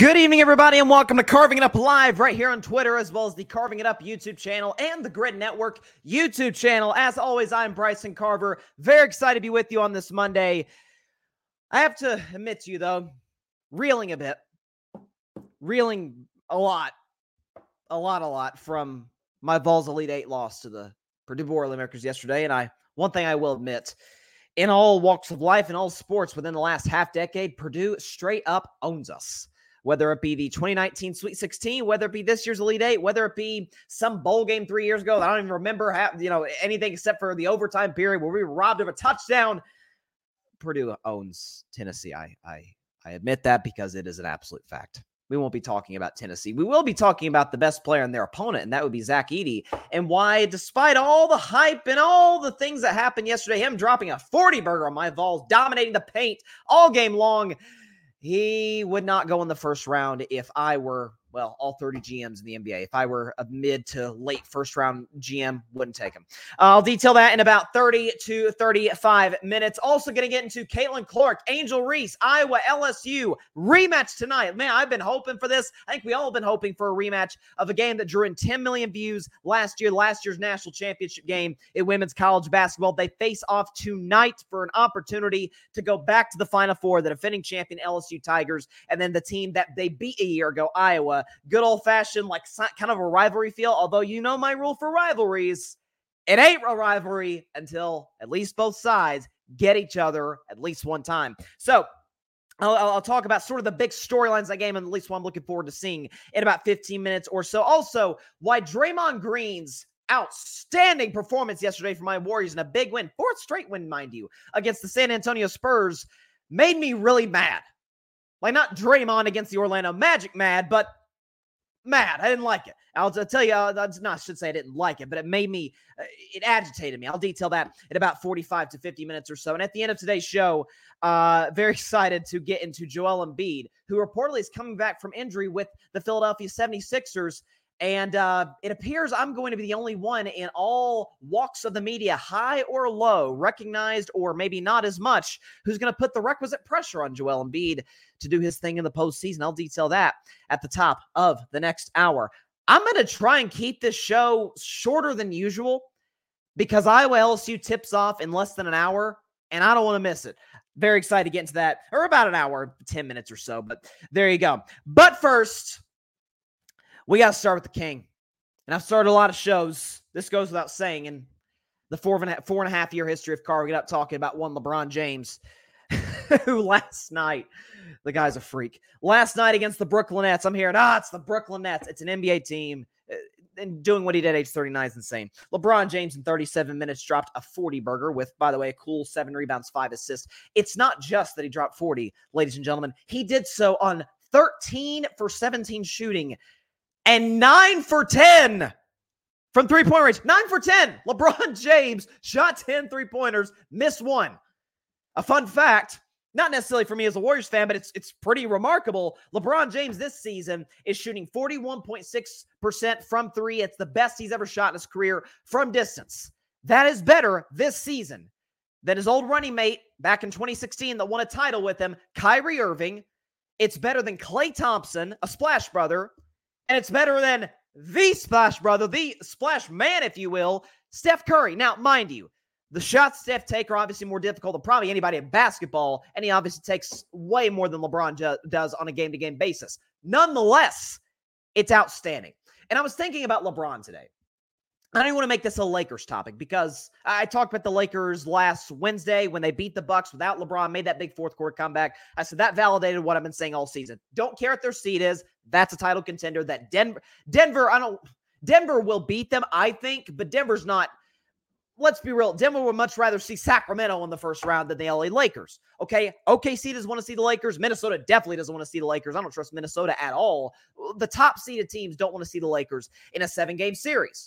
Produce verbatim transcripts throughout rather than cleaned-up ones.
Good evening, everybody, and welcome to Carving It Up Live right here on Twitter, as well as the Carving It Up YouTube channel and the Grid Network YouTube channel. As always, I'm Bryson Carver. Very excited to be with you on this Monday. I have to admit to you, though, reeling a bit. Reeling a lot. A lot, a lot from my Vols Elite Eight loss to the Purdue Boilermakers yesterday. And I, one thing I will admit, in all walks of life, in all sports within the last half decade, Purdue straight up owns us. Whether it be the twenty nineteen Sweet sixteen, whether it be this year's Elite Eight, whether it be some bowl game three years ago that I don't even remember have, you know, anything except for the overtime period where we were robbed of a touchdown. Purdue owns Tennessee. I, I, I admit that because it is an absolute fact. We won't be talking about Tennessee. We will be talking about the best player and their opponent, and that would be Zach Edey, and why, despite all the hype and all the things that happened yesterday, him dropping a forty burger on my Vols, dominating the paint all game long, he would not go in the first round if I were, well, all thirty G Ms in the N B A. If I were a mid to late first round G M, wouldn't take him. I'll detail that in about thirty to thirty-five minutes. Also going to get into Caitlin Clark, Angel Reese, Iowa, L S U rematch tonight. Man, I've been hoping for this. I think we all have been hoping for a rematch of a game that drew in ten million views last year, last year's national championship game in women's college basketball. They face off tonight for an opportunity to go back to the Final Four, the defending champion L S U Tigers, and then the team that they beat a year ago, Iowa. Good old-fashioned, like, kind of a rivalry feel, although you know my rule for rivalries. It ain't a rivalry until at least both sides get each other at least one time. So I'll, I'll talk about sort of the big storylines of that game, and at least what I'm looking forward to seeing in about fifteen minutes or so. Also, why Draymond Green's outstanding performance yesterday for my Warriors in a big win, fourth straight win, mind you, against the San Antonio Spurs, made me really mad. Like, not Draymond against the Orlando Magic mad, but mad. I didn't like it. I'll tell you, uh, no, I should say I didn't like it, but it made me, uh, it agitated me. I'll detail that in about forty-five to fifty minutes or so. And at the end of today's show, uh, very excited to get into Joel Embiid, who reportedly is coming back from injury with the Philadelphia seventy-sixers. And uh, it appears I'm going to be the only one in all walks of the media, high or low, recognized or maybe not as much, who's going to put the requisite pressure on Joel Embiid to do his thing in the postseason. I'll detail that at the top of the next hour. I'm going to try and keep this show shorter than usual because Iowa L S U tips off in less than an hour, and I don't want to miss it. Very excited to get into that, or about an hour, ten minutes or so, but there you go. But first, we got to start with the king. And I've started a lot of shows. This goes without saying. In the four and a, four and a half year history of Carving It Up, talking about one LeBron James, who last night, the guy's a freak. Last night against the Brooklyn Nets, I'm hearing, ah, it's the Brooklyn Nets. It's an N B A team. And doing what he did at age thirty-nine is insane. LeBron James in thirty-seven minutes dropped a forty burger with, by the way, a cool seven rebounds, five assists. It's not just that he dropped forty, ladies and gentlemen. He did so on thirteen for seventeen shooting. And nine for ten from three-point range. nine for ten. LeBron James shot ten three-pointers, missed one. A fun fact, not necessarily for me as a Warriors fan, but it's it's pretty remarkable. LeBron James this season is shooting forty-one point six percent from three. It's the best he's ever shot in his career from distance. That is better this season than his old running mate back in twenty sixteen that won a title with him, Kyrie Irving. It's better than Klay Thompson, a Splash Brother. And it's better than the Splash Brother, the Splash Man, if you will, Steph Curry. Now, mind you, the shots Steph takes are obviously more difficult than probably anybody in basketball, and he obviously takes way more than LeBron ju- does on a game-to-game basis. Nonetheless, it's outstanding. And I was thinking about LeBron today. I don't want to make this a Lakers topic because I talked about the Lakers last Wednesday when they beat the Bucks without LeBron, made that big fourth quarter comeback. I said that validated what I've been saying all season. Don't care what their seed is. That's a title contender. That Denver, Denver, I don't, Denver will beat them, I think, but Denver's not. Let's be real. Denver would much rather see Sacramento in the first round than the L A Lakers. Okay, O K C doesn't want to see the Lakers. Minnesota definitely doesn't want to see the Lakers. I don't trust Minnesota at all. The top seeded teams don't want to see the Lakers in a seven-game series.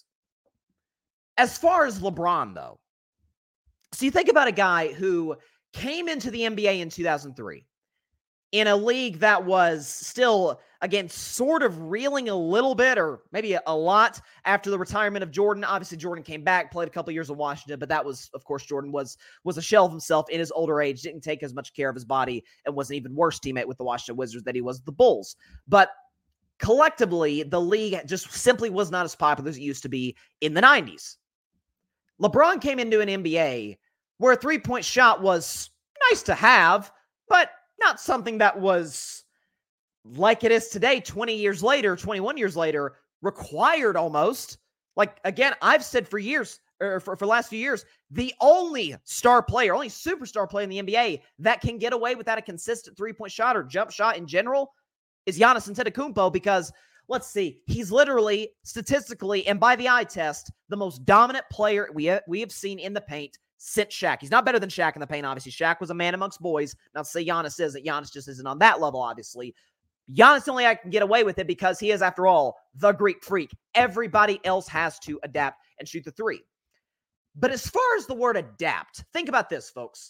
As far as LeBron, though, so you think about a guy who came into the N B A in two thousand three, in a league that was still, again, sort of reeling a little bit, or maybe a, a lot, after the retirement of Jordan. Obviously, Jordan came back, played a couple years in Washington, but that was, of course, Jordan was was a shell of himself in his older age, didn't take as much care of his body, and was an even worse teammate with the Washington Wizards than he was with the Bulls. But collectively, the league just simply was not as popular as it used to be in the nineties. LeBron came into an N B A where a three-point shot was nice to have, but not something that was, like it is today, twenty years later, twenty-one years later, required almost. Like, again, I've said for years, or for, for the last few years, the only star player, only superstar player in the N B A that can get away without a consistent three-point shot or jump shot in general is Giannis Antetokounmpo, because, let's see, he's literally, statistically, and by the eye test, the most dominant player we have, we have seen in the paint since Shaq. He's not better than Shaq in the paint, obviously. Shaq was a man amongst boys. Not to say Giannis isn't. Giannis just isn't on that level, obviously. Giannis only I can get away with it because he is, after all, the Greek freak. Everybody else has to adapt and shoot the three. But as far as the word adapt, think about this, folks.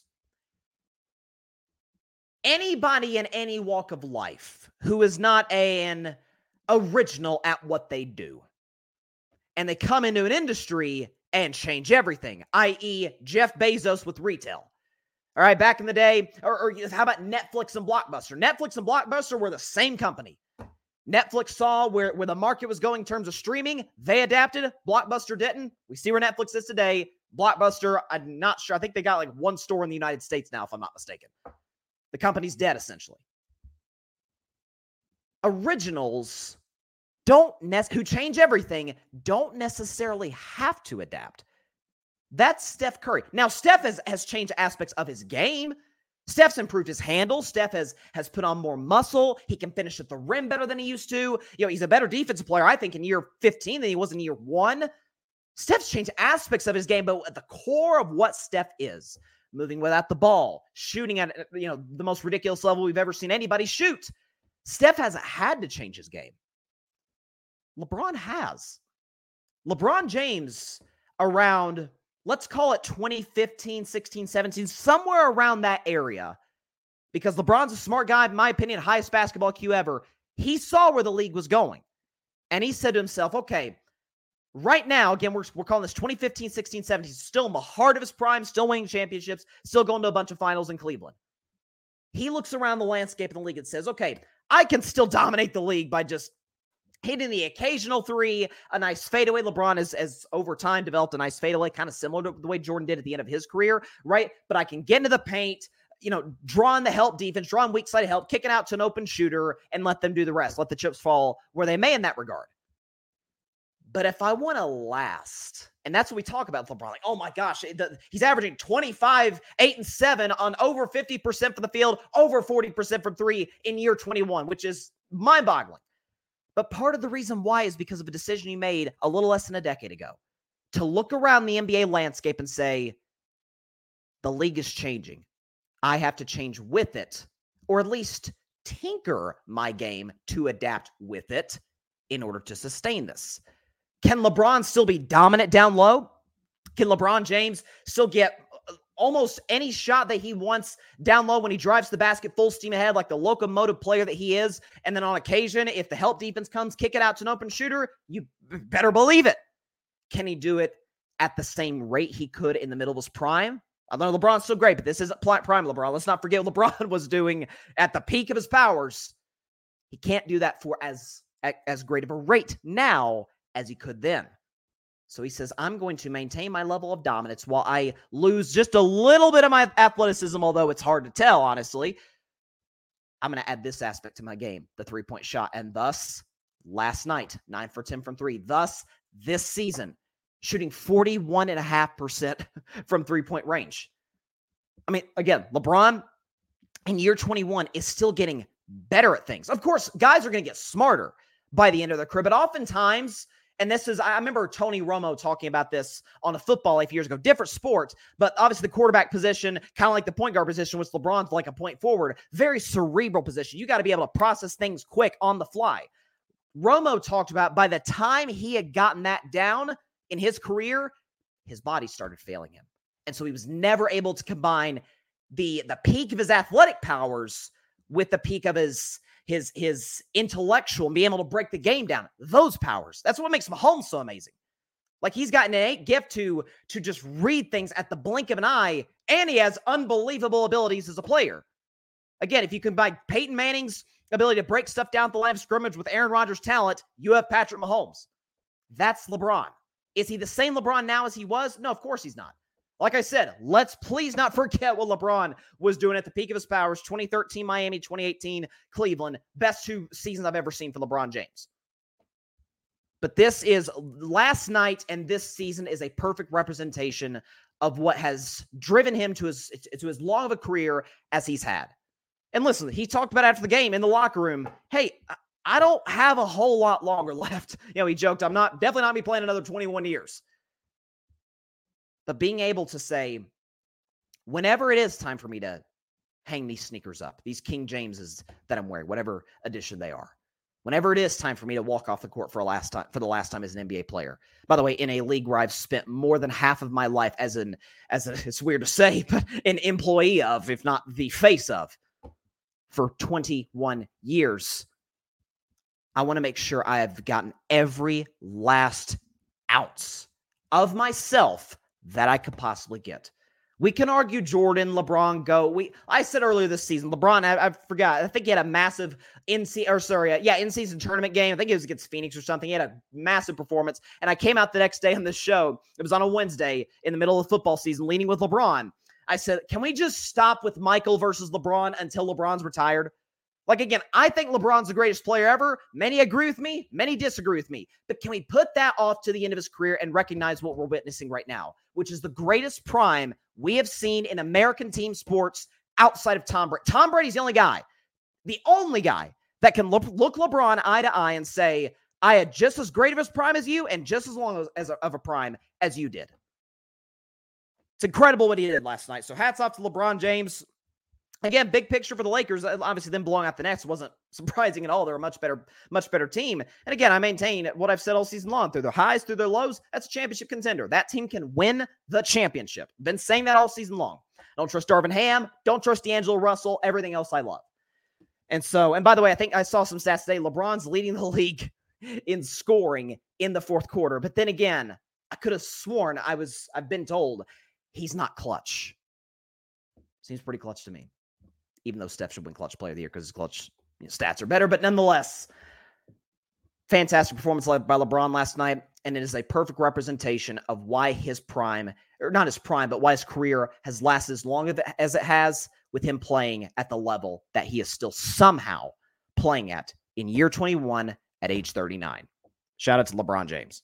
Anybody in any walk of life who is not an original at what they do, and they come into an industry and change everything, that is. Jeff Bezos with retail. All right, back in the day, or, or how about Netflix and Blockbuster? Netflix and Blockbuster were the same company. Netflix saw where, where the market was going in terms of streaming. They adapted. Blockbuster didn't. We see where Netflix is today. Blockbuster, I'm not sure. I think they got like one store in the United States now, if I'm not mistaken. The company's dead, essentially. Originals don't ne- who change everything don't necessarily have to adapt. That's Steph Curry. Now, Steph has, has changed aspects of his game. Steph's improved his handle. Steph has, has put on more muscle. He can finish at the rim better than he used to. You know, he's a better defensive player, I think, in year fifteen than he was in year one. Steph's changed aspects of his game, but at the core of what Steph is, moving without the ball, shooting at, you know, the most ridiculous level we've ever seen anybody shoot. Steph hasn't had to change his game. LeBron has. LeBron James around, let's call it twenty fifteen, sixteen, seventeen, somewhere around that area, because LeBron's a smart guy, in my opinion, highest basketball Q ever. He saw where the league was going, and he said to himself, okay, right now, again, we're, we're calling this twenty fifteen, sixteen, seventeen, still in the heart of his prime, still winning championships, still going to a bunch of finals in Cleveland. He looks around the landscape of the league and says, okay, I can still dominate the league by just hitting the occasional three, a nice fadeaway. LeBron has, has over time developed a nice fadeaway, kind of similar to the way Jordan did at the end of his career, right? But I can get into the paint, you know, draw in the help defense, draw in weak side help, kick it out to an open shooter, and let them do the rest. Let the chips fall where they may in that regard. But if I want to last, and that's what we talk about with LeBron, like, oh my gosh, the, he's averaging twenty-five, eight, and seven on over fifty percent from the field, over forty percent from three in year twenty-one, which is mind-boggling. But part of the reason why is because of a decision he made a little less than a decade ago to look around the N B A landscape and say, the league is changing. I have to change with it, or at least tinker my game to adapt with it in order to sustain this. Can LeBron still be dominant down low? Can LeBron James still get almost any shot that he wants down low when he drives the basket full steam ahead like the locomotive player that he is? And then on occasion, if the help defense comes, kick it out to an open shooter, you better believe it. Can he do it at the same rate he could in the middle of his prime? I know LeBron's so great, but this isn't prime LeBron. Let's not forget what LeBron was doing at the peak of his powers. He can't do that for as, as great of a rate now as he could then. So he says, I'm going to maintain my level of dominance while I lose just a little bit of my athleticism, although it's hard to tell, honestly. I'm going to add this aspect to my game, the three-point shot. And thus, last night, nine for ten from three. Thus, this season, shooting forty-one point five percent from three-point range. I mean, again, LeBron in year twenty-one is still getting better at things. Of course, guys are going to get smarter by the end of their career, but oftentimes, and this is, I remember Tony Romo talking about this on a football a few years ago, different sport, but obviously the quarterback position, kind of like the point guard position, which LeBron's like a point forward, very cerebral position. You got to be able to process things quick on the fly. Romo talked about by the time he had gotten that down in his career, his body started failing him. And so he was never able to combine the, the peak of his athletic powers with the peak of his his his intellectual and being able to break the game down. Those powers. That's what makes Mahomes so amazing. Like, he's got an innate gift to to just read things at the blink of an eye, and he has unbelievable abilities as a player. Again, if you combine Peyton Manning's ability to break stuff down at the line of scrimmage with Aaron Rodgers' talent, you have Patrick Mahomes. That's LeBron. Is he the same LeBron now as he was? No, of course he's not. Like I said, let's please not forget what LeBron was doing at the peak of his powers. twenty thirteen Miami, twenty eighteen Cleveland. Best two seasons I've ever seen for LeBron James. But this is last night, and this season is a perfect representation of what has driven him to his to as long of a career as he's had. And listen, he talked about after the game in the locker room, hey, I don't have a whole lot longer left. You know, he joked, I'm not definitely not be playing another twenty-one years. But being able to say, whenever it is time for me to hang these sneakers up, these King Jameses that I'm wearing, whatever edition they are, whenever it is time for me to walk off the court for a last time, for the last time as an N B A player. By the way, in a league where I've spent more than half of my life as an, as a, it's weird to say, but an employee of, if not the face of, for twenty-one years. I want to make sure I have gotten every last ounce of myself that I could possibly get. We can argue Jordan, LeBron, go. We I said earlier this season, LeBron, I, I forgot, I think he had a massive in se- or sorry, uh, yeah, in-season tournament game. I think it was against Phoenix or something. He had a massive performance. And I came out the next day on this show. It was on a Wednesday in the middle of the football season, leading with LeBron. I said, can we just stop with Michael versus LeBron until LeBron's retired? Like, again, I think LeBron's the greatest player ever. Many agree with me. Many disagree with me. But can we put that off to the end of his career and recognize what we're witnessing right now, which is the greatest prime we have seen in American team sports outside of Tom Brady. Tom Brady's the only guy, the only guy that can look, look LeBron eye to eye and say, I had just as great of a prime as you and just as long as, as a, of a prime as you did. It's incredible what he did last night. So hats off to LeBron James. Again, big picture for the Lakers. Obviously, them blowing out the Nets wasn't surprising at all. They're a much better, much better team. And again, I maintain what I've said all season long. Through their highs, through their lows, that's a championship contender. That team can win the championship. Been saying that all season long. Don't trust Darvin Ham. Don't trust D'Angelo Russell. Everything else I love. And so, and by the way, I think I saw some stats today. LeBron's leading the league in scoring in the fourth quarter. But then again, I could have sworn I was, I've been told he's not clutch. Seems pretty clutch to me. Even though Steph should win clutch player of the year because his clutch you know, stats are better. But nonetheless, fantastic performance by LeBron last night. And it is a perfect representation of why his prime, or not his prime, but why his career has lasted as long as it has with him playing at the level that he is still somehow playing at in year twenty-one at age thirty-nine. Shout out to LeBron James.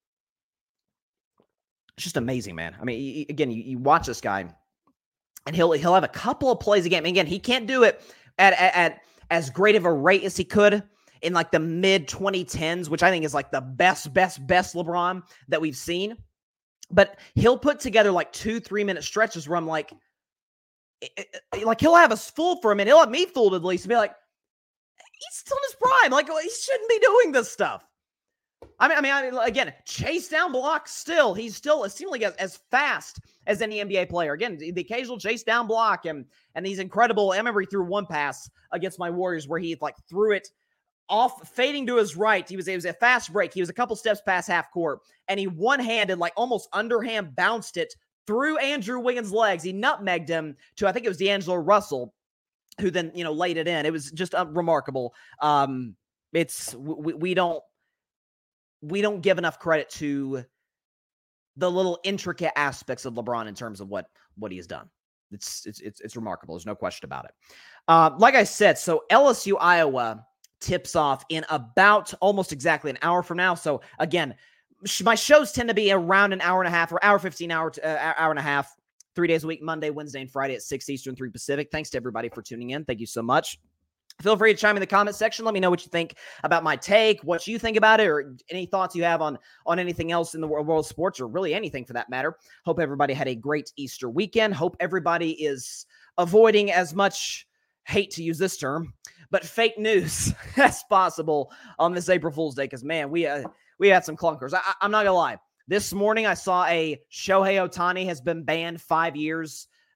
It's just amazing, man. I mean, again, you, you watch this guy, and he'll he'll have a couple of plays a game. And again, he can't do it at, at, at as great of a rate as he could in like the mid twenty tens, which I think is like the best, best, best LeBron that we've seen. But he'll put together like two, three minute stretches where I'm like, like he'll have us fooled for a minute. He'll have me fooled at least and be like, he's still in his prime. Like, he shouldn't be doing this stuff. I mean, I mean, I mean, again, chase down block still. He's still seemingly as, as fast as any N B A player. Again, the occasional chase down block and and these incredible. I remember he threw one pass against my Warriors where he like threw it off, fading to his right. He was it was a fast break. He was a couple steps past half court, and he one handed, like almost underhand, bounced it through Andrew Wiggins' legs. He nutmegged him to I think it was D'Angelo Russell, who then you know laid it in. It was just uh, remarkable. Um, it's we, we don't. We don't give enough credit to the little intricate aspects of LeBron in terms of what, what he has done. It's, it's, it's, it's remarkable. There's no question about it. Uh, like I said, so L S U Iowa tips off in about almost exactly an hour from now. So again, sh- my shows tend to be around an hour and a half or hour fifteen, hour, to, uh, hour and a half, three days a week, Monday, Wednesday, and Friday at six Eastern, three Pacific. Thanks to everybody for tuning in. Thank you so much. Feel free to chime in the comment section. Let me know what you think about my take, what you think about it, or any thoughts you have on, on anything else in the world, world of sports, or really anything for that matter. Hope everybody had a great Easter weekend. Hope everybody is avoiding as much, hate to use this term, but fake news as possible on this April Fool's Day. Because, man, we, uh, we had some clunkers. I, I, I'm not going to lie. This morning I saw a Shohei Ohtani has been banned five years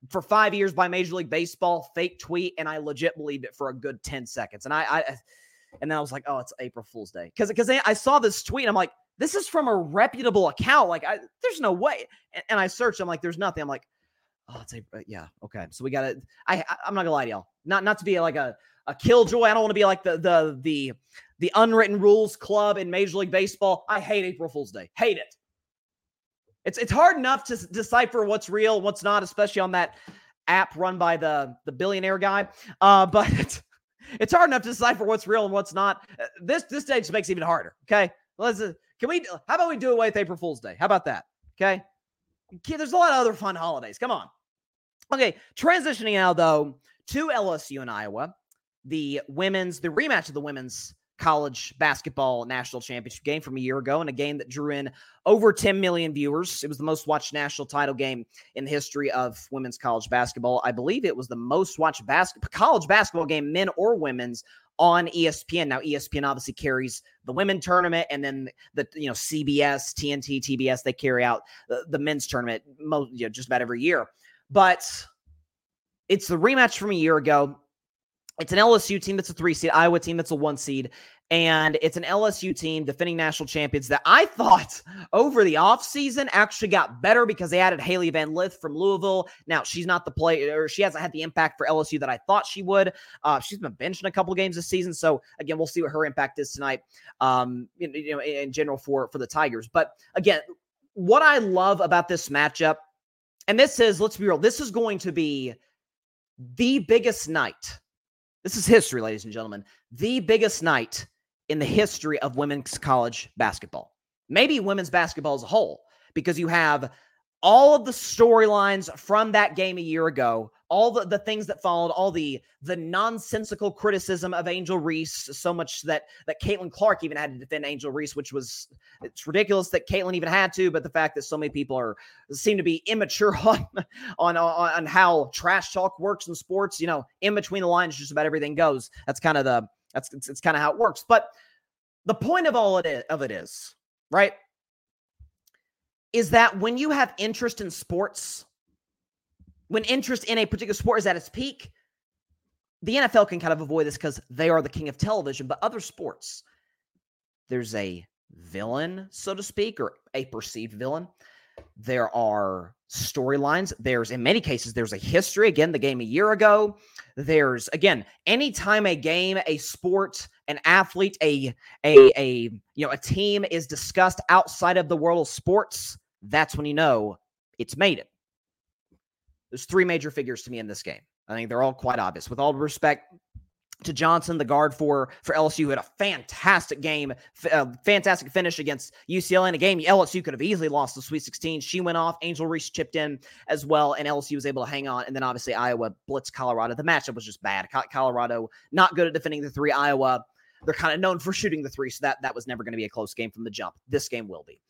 for five years by Major League Baseball, fake tweet, and I legit believed it for a good ten seconds. And I, I and then I was like, oh, it's April Fool's Day. Because because I saw this tweet, and I'm like, this is from a reputable account. Like, I, there's no way. And, and I searched, I'm like, there's nothing. I'm like, oh, it's April. Yeah, okay. So we got to, I, I, I'm not going to lie to y'all. Not, not to be like a, a killjoy. I don't want to be like the, the, the, the unwritten rules club in Major League Baseball. I hate April Fool's Day. Hate it. It's it's hard enough to decipher what's real, what's not, especially on that app run by the, the billionaire guy. Uh, but it's, it's hard enough to decipher what's real and what's not. This this day just makes it even harder. Okay, let's uh, can we? How about we do away with April Fool's Day? How about that? Okay, there's a lot of other fun holidays. Come on. Okay, transitioning now though to L S U and Iowa, the women's the rematch of the women's college basketball national championship game from a year ago, and a game that drew in over ten million viewers. It was the most watched national title game in the history of women's college basketball. I believe it was the most watched bas- college basketball game, men or women's, on E S P N. Now, E S P N obviously carries the women's tournament, and then the, you know, C B S, T N T, T B S, they carry out the, the men's tournament most, you know, just about every year. But it's the rematch from a year ago. It's an L S U team that's a three seed, Iowa team that's a one seed, and it's an L S U team, defending national champions, that I thought over the offseason actually got better because they added Haley Van Lith from Louisville. Now, she's not the player, or she hasn't had the impact for L S U that I thought she would. Uh, she's been benched in a couple of games this season, so again, we'll see what her impact is tonight, um, in, you know, in general for, for the Tigers. But again, what I love about this matchup, and this is, let's be real, this is going to be the biggest night. This is history, ladies and gentlemen. The biggest night in the history of women's college basketball. Maybe women's basketball as a whole, because you have all of the storylines from that game a year ago, all the, the things that followed, all the, the nonsensical criticism of Angel Reese, so much that, that Caitlin Clark even had to defend Angel Reese, which was, it's ridiculous that Caitlin even had to, but the fact that so many people are seem to be immature on, on, on, on how trash talk works in sports, you know, in between the lines, just about everything goes. That's kind of the, that's, it's, it's kind of how it works. But the point of all it is, of it is, right, is that when you have interest in sports, when interest in a particular sport is at its peak, the N F L can kind of avoid this because they are the king of television. But other sports, there's a villain, so to speak, or a perceived villain. There are storylines. There's, in many cases, there's a history. Again, the game a year ago. There's, again, anytime a game, a sport, an athlete, a, a, a, you know, a team is discussed outside of the world of sports, that's when you know it's made it. There's three major figures to me in this game. I think they're all quite obvious. With all respect to Johnson, the guard for, for L S U, who had a fantastic game, uh, fantastic finish against U C L A in a game L S U could have easily lost the Sweet sixteen. She went off. Angel Reese chipped in as well, and L S U was able to hang on. And then obviously Iowa blitzed Colorado. The matchup was just bad. Colorado not good at defending the three. Iowa, they're kind of known for shooting the three, so that, that was never going to be a close game from the jump. This game will be.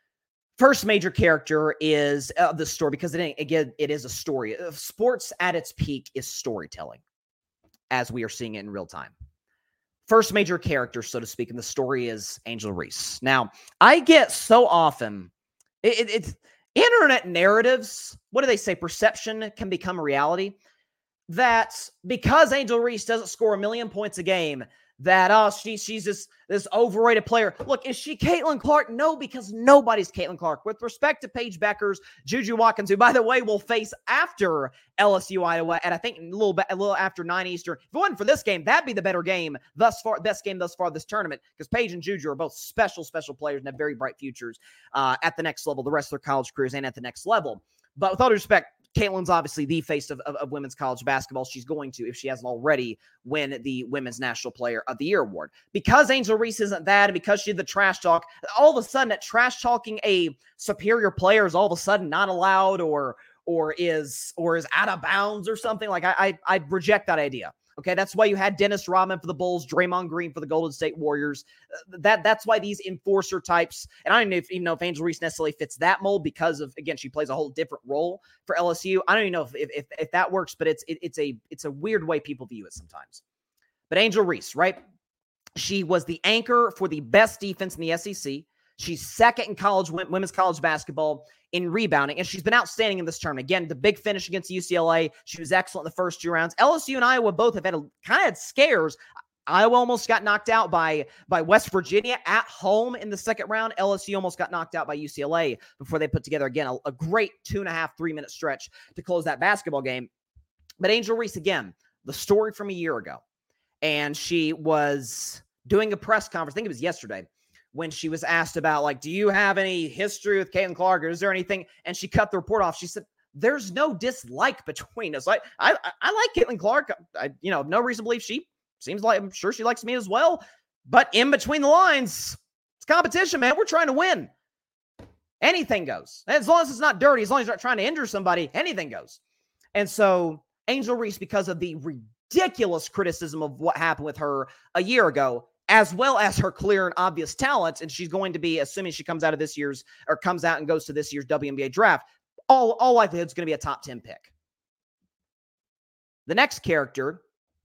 First major character is uh, the story, because it, again, it is a story. Sports at its peak is storytelling, as we are seeing it in real time. First major character, so to speak, in the story is Angel Reese. Now, I get so often, it, it, it's internet narratives, what do they say? Perception can become reality. That because Angel Reese doesn't score a million points a game, that, oh, she, she's this, this overrated player. Look, is she Caitlin Clark? No, because nobody's Caitlin Clark. With respect to Paige Beckers, Juju Watkins, who, by the way, will face after L S U Iowa, and I think a little bit, a little after nine Eastern. If it wasn't for this game, that'd be the better game thus far, best game thus far this tournament, because Paige and Juju are both special, special players and have very bright futures uh, at the next level, the rest of their college careers, and at the next level. But with all due respect, Caitlin's obviously the face of, of, of women's college basketball. She's going to, if she hasn't already, win the Women's National Player of the Year award. Because Angel Reese isn't that, and because she did the trash talk, all of a sudden that trash talking a superior player is all of a sudden not allowed, or or is or is out of bounds or something. Like I I, I reject that idea. Okay, that's why you had Dennis Rodman for the Bulls, Draymond Green for the Golden State Warriors. Uh, that That's why these enforcer types, and I don't even know if, even know if Angel Reese necessarily fits that mold, because of, again, she plays a whole different role for L S U. I don't even know if if, if, if that works, but it's it, it's a it's a weird way people view it sometimes. But Angel Reese, right? She was the anchor for the best defense in the S E C. She's second in college women's college basketball in rebounding, and she's been outstanding in this tournament. Again, the big finish against U C L A. She was excellent in the first two rounds. L S U and Iowa both have had a, kind of had scares. Iowa almost got knocked out by, by West Virginia at home in the second round. L S U almost got knocked out by U C L A before they put together, again, a, a great two and a half, three-minute stretch to close that basketball game. But Angel Reese, again, the story from a year ago. And she was doing a press conference, I think it was yesterday, when she was asked about, like, do you have any history with Caitlin Clark, or is there anything? And she cut the report off. She said, there's no dislike between us. I, I, I like Caitlin Clark. I, you know, no reason to believe she seems like, I'm sure she likes me as well. But in between the lines, it's competition, man. We're trying to win. Anything goes. As long as it's not dirty, as long as you're not trying to injure somebody, anything goes. And so Angel Reese, because of the ridiculous criticism of what happened with her a year ago, as well as her clear and obvious talent, and she's going to be, assuming she comes out of this year's, or comes out and goes to this year's W N B A draft, all, all likelihood is going to be a top ten pick. The next character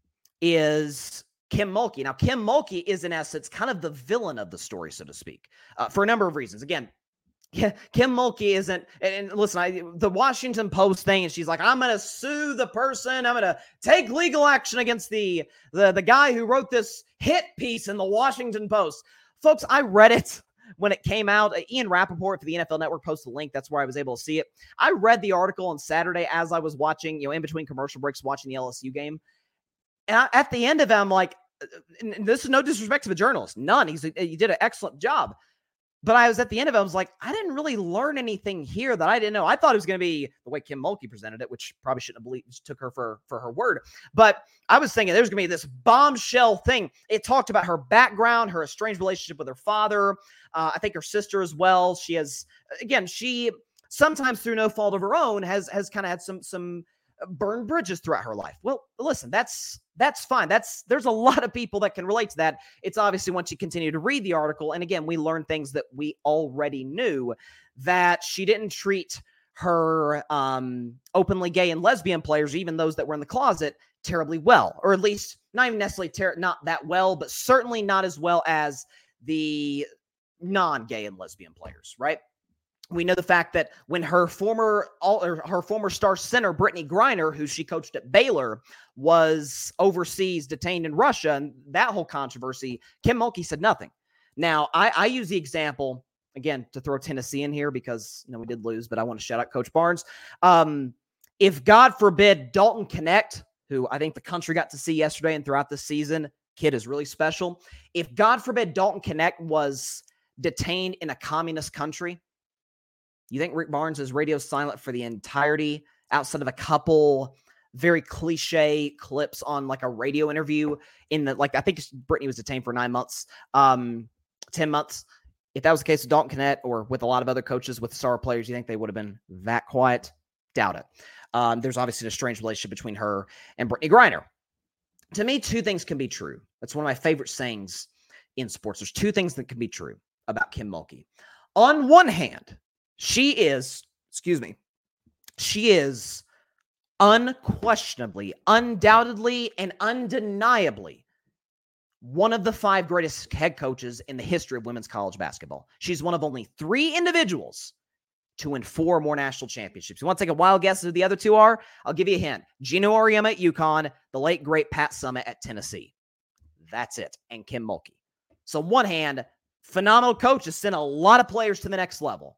is Kim Mulkey. Now, Kim Mulkey is, in essence, kind of the villain of the story, so to speak, uh, for a number of reasons. Again, yeah, Kim Mulkey isn't, and, and listen, I, the Washington Post thing, and she's like, I'm going to sue the person. I'm going to take legal action against the, the, the guy who wrote this hit piece in the Washington Post. Folks, I read it when it came out. Uh, Ian Rappaport for the N F L Network posted a link. That's where I was able to see it. I read the article on Saturday as I was watching, you know, in between commercial breaks, watching the L S U game. And I, at the end of it, I'm like, and this is no disrespect to the journalist. None. He's a, he did an excellent job. But I was at the end of it, I was like, I didn't really learn anything here that I didn't know. I thought it was going to be the way Kim Mulkey presented it, which probably shouldn't have believed, took her for, for her word. But I was thinking there's going to be this bombshell thing. It talked about her background, her estranged relationship with her father. Uh, I think her sister as well. She has, again, she sometimes through no fault of her own has, has kind of had some, some burned bridges throughout her life. Well, listen, that's, that's fine. That's, there's a lot of people that can relate to that. It's obviously once you continue to read the article. And again, we learn things that we already knew, that she didn't treat her um, openly gay and lesbian players, even those that were in the closet, terribly well, or at least not even necessarily ter- not that well, but certainly not as well as the non-gay and lesbian players, right? We know the fact that when her former all, or her former star center, Brittany Griner, who she coached at Baylor, was overseas detained in Russia, and that whole controversy, Kim Mulkey said nothing. Now, I, I use the example, again, to throw Tennessee in here because, you know, we did lose, but I want to shout out Coach Barnes. Um, if, God forbid, Dalton Knecht, who I think the country got to see yesterday and throughout the season, kid is really special. If, God forbid, Dalton Knecht was detained in a communist country, you think Rick Barnes is radio silent for the entirety outside of a couple very cliche clips on like a radio interview in the, like, I think Brittany was detained for nine months, um, ten months. If that was the case with Dalton Knecht or with a lot of other coaches with star players, you think they would have been that quiet? Doubt it. Um, there's obviously a strange relationship between her and Brittany Griner. To me, two things can be true. That's one of my favorite sayings in sports. There's two things that can be true about Kim Mulkey. On one hand, She is, excuse me, she is unquestionably, undoubtedly, and undeniably one of the five greatest head coaches in the history of women's college basketball. She's one of only three individuals to win four or more national championships. You want to take a wild guess who the other two are? I'll give you a hint. Gino Auriemma at UConn, the late, great Pat Summitt at Tennessee. That's it. And Kim Mulkey. So on one hand, phenomenal coach has sent a lot of players to the next level.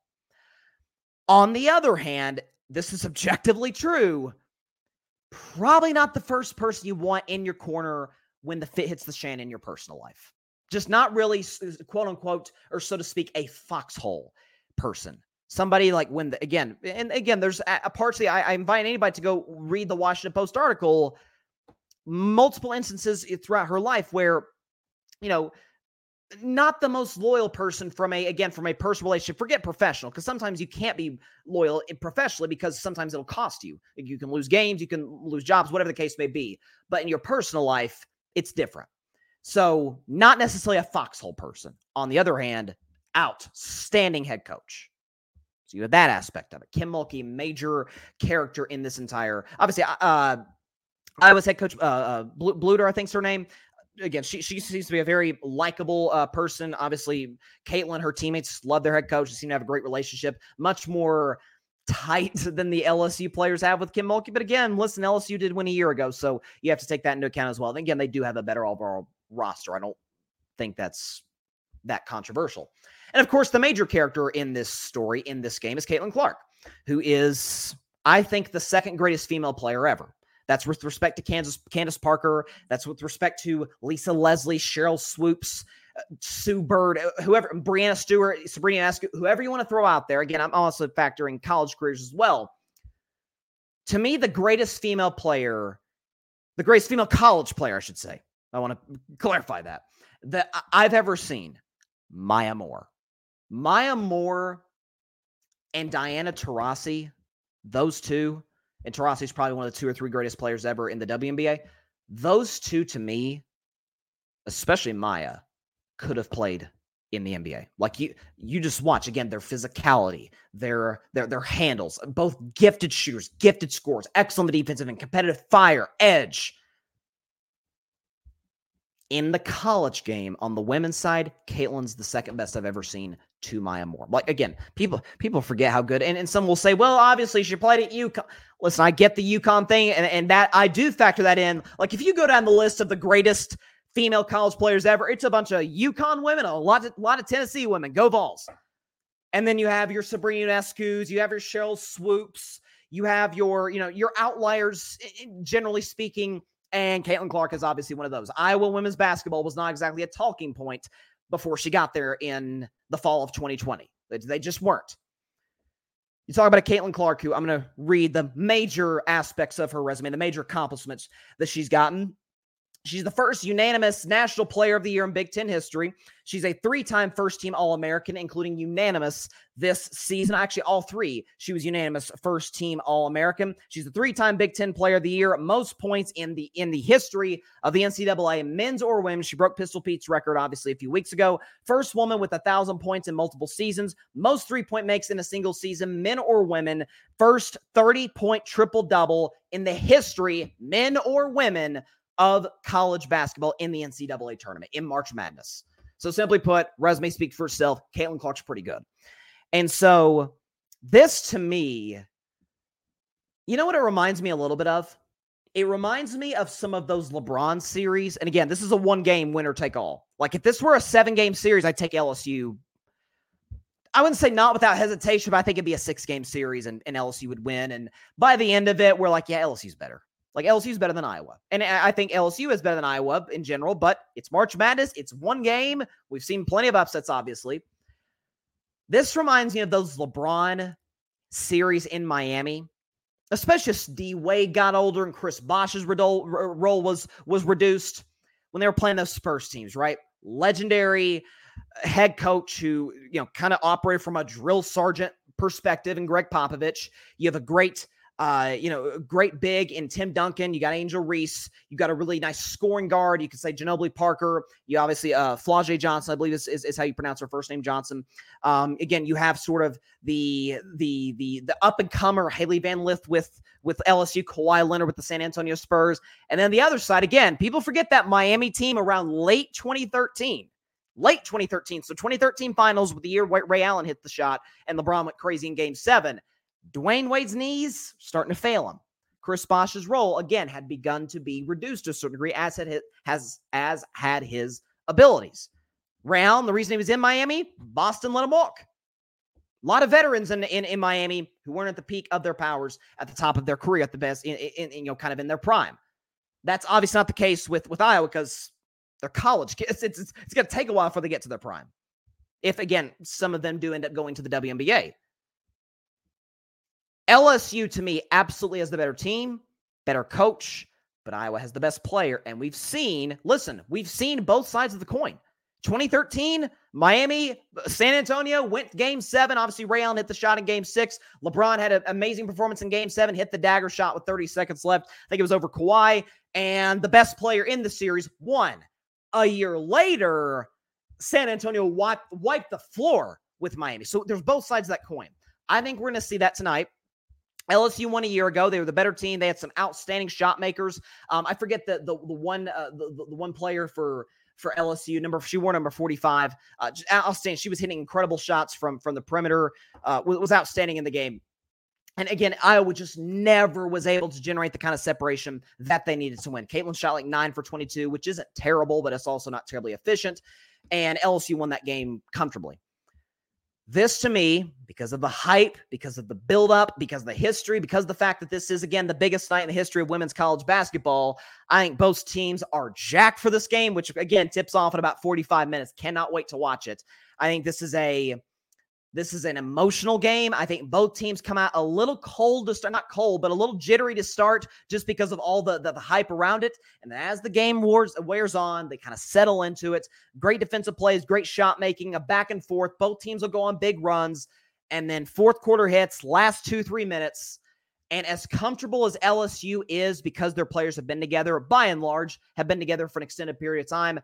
On the other hand, this is objectively true. Probably not the first person you want in your corner when the fit hits the fan in your personal life. Just not really, quote unquote, or so to speak, a foxhole person. Somebody like when, the, again, and again, there's a, a parts of the, I, I invite anybody to go read the Washington Post article. Multiple instances throughout her life where, you know, not the most loyal person from a, again, from a personal relationship, forget professional, because sometimes you can't be loyal professionally because sometimes it'll cost you. You can lose games, you can lose jobs, whatever the case may be. But in your personal life, it's different. So not necessarily a foxhole person. On the other hand, outstanding head coach. So you have that aspect of it. Kim Mulkey, major character in this entire, obviously, uh, Iowa's head coach, uh, uh, Bluder, I think's her name. again, she she seems to be a very likable uh, person. Obviously, Caitlin, her teammates love their head coach. They seem to have a great relationship, much more tight than the L S U players have with Kim Mulkey. But again, listen, L S U did win a year ago, so you have to take that into account as well. And again, they do have a better overall roster. I don't think that's that controversial. And of course, the major character in this story, in this game, is Caitlin Clark, who is, I think, the second greatest female player ever. That's with respect to Kansas, Candace Parker. That's with respect to Lisa Leslie, Cheryl Swoops, uh, Sue Bird, whoever, Brianna Stewart, Sabrina Askew, whoever you want to throw out there. Again, I'm also factoring college careers as well. To me, the greatest female player, the greatest female college player, I should say. I want to clarify that, that I've ever seen, Maya Moore. Maya Moore and Diana Taurasi, those two, and Taurasi is probably one of the two or three greatest players ever in the W N B A. Those two, to me, especially Maya, could have played in the N B A. Like you, you just watch again their physicality, their their their handles. Both gifted shooters, gifted scorers, excellent defensive and competitive fire, edge. In the college game, on the women's side, Caitlin's the second best I've ever seen to Maya Moore. Like, again, people people forget how good, and, and some will say, well, obviously she played at UConn. Listen, I get the UConn thing, and, and that I do factor that in. Like, if you go down the list of the greatest female college players ever, it's a bunch of UConn women, a lot of, a lot of Tennessee women. Go Vols. And then you have your Sabrina Askews, you have your Cheryl Swoops, you have your, you know, your outliers, generally speaking. And Caitlin Clark is obviously one of those. Iowa women's basketball was not exactly a talking point before she got there in the fall of twenty twenty. They, they just weren't. You talk about a Caitlin Clark, who I'm going to read the major aspects of her resume, the major accomplishments that she's gotten. She's the first unanimous National Player of the Year in Big Ten history. She's a three-time first-team All-American, including unanimous this season. Actually, all three. She was unanimous first-team All-American. She's a three-time Big Ten Player of the Year, most points in the in the history of the N C double A, men's or women's. She broke Pistol Pete's record, obviously, a few weeks ago. First woman with one thousand points in multiple seasons. Most three-point makes in a single season, men or women. First thirty-point triple-double in the history, men or women, of college basketball in the N C double A tournament, in March Madness. So simply put, resume speaks for itself. Caitlin Clark's pretty good. And so this, to me, you know what it reminds me a little bit of? It reminds me of some of those LeBron series. And again, this is a one-game winner-take-all. Like, if this were a seven-game series, I'd take L S U. I wouldn't say not without hesitation, but I think it'd be a six-game series, and, and L S U would win. And by the end of it, we're like, yeah, L S U's better. Like, L S U's better than Iowa. And I think L S U is better than Iowa in general, but it's March Madness. It's one game. We've seen plenty of upsets, obviously. This reminds me of those LeBron series in Miami, especially as D. Wade got older and Chris Bosh's role was, was reduced when they were playing those Spurs teams, right? Legendary head coach who, you know, kind of operated from a drill sergeant perspective in Greg Popovich. You have a great Uh, you know, great big in Tim Duncan. You got Angel Reese. You got a really nice scoring guard. You could say Ginobili Parker. You obviously, uh, Flau'jae Johnson, I believe is, is, is how you pronounce her first name, Johnson. Um, again, you have sort of the, the, the, the up and comer Haley Van Lith with, with L S U, Kawhi Leonard with the San Antonio Spurs. And then the other side, again, people forget that Miami team around late twenty thirteen. Late twenty thirteen. So twenty thirteen finals with the year Ray Allen hit the shot and LeBron went crazy in game seven. Dwayne Wade's knees starting to fail him. Chris Bosh's role, again, had begun to be reduced to a certain degree, as had his, has, as had his abilities. Ray Allen, the reason he was in Miami, Boston let him walk. A lot of veterans in, in, in Miami who weren't at the peak of their powers, at the top of their career, at the best, in, in, in you know, kind of in their prime. That's obviously not the case with, with Iowa, because they're college kids. It's, it's, it's going to take a while before they get to their prime. If, again, some of them do end up going to the W N B A. L S U, to me, absolutely has the better team, better coach, but Iowa has the best player. And we've seen, listen, we've seen both sides of the coin. twenty thirteen, Miami, San Antonio went game seven. Obviously, Ray Allen hit the shot in game six. LeBron had an amazing performance in game seven, hit the dagger shot with thirty seconds left. I think it was over Kawhi. And the best player in the series won. A year later, San Antonio wiped, wiped the floor with Miami. So there's both sides of that coin. I think we're going to see that tonight. L S U won a year ago. They were the better team. They had some outstanding shot makers. Um, I forget the the, the one uh, the, the one player for for L S U. Number she wore number forty-five. Uh, outstanding. She was hitting incredible shots from from the perimeter. Uh, was outstanding in the game. And again, Iowa just never was able to generate the kind of separation that they needed to win. Caitlin shot like nine for twenty-two, which isn't terrible, but it's also not terribly efficient. And L S U won that game comfortably. This, to me, because of the hype, because of the buildup, because of the history, because of the fact that this is, again, the biggest night in the history of women's college basketball, I think both teams are jacked for this game, which, again, tips off in about forty-five minutes. Cannot wait to watch it. I think this is a this is an emotional game. I think both teams come out a little cold to start, not cold, but a little jittery to start just because of all the, the, the hype around it. And then as the game wears, wears on, they kind of settle into it. Great defensive plays, great shot making, a back and forth. Both teams will go on big runs. And then fourth quarter hits, last two, three minutes. And as comfortable as L S U is because their players have been together, by and large, have been together for an extended period of time,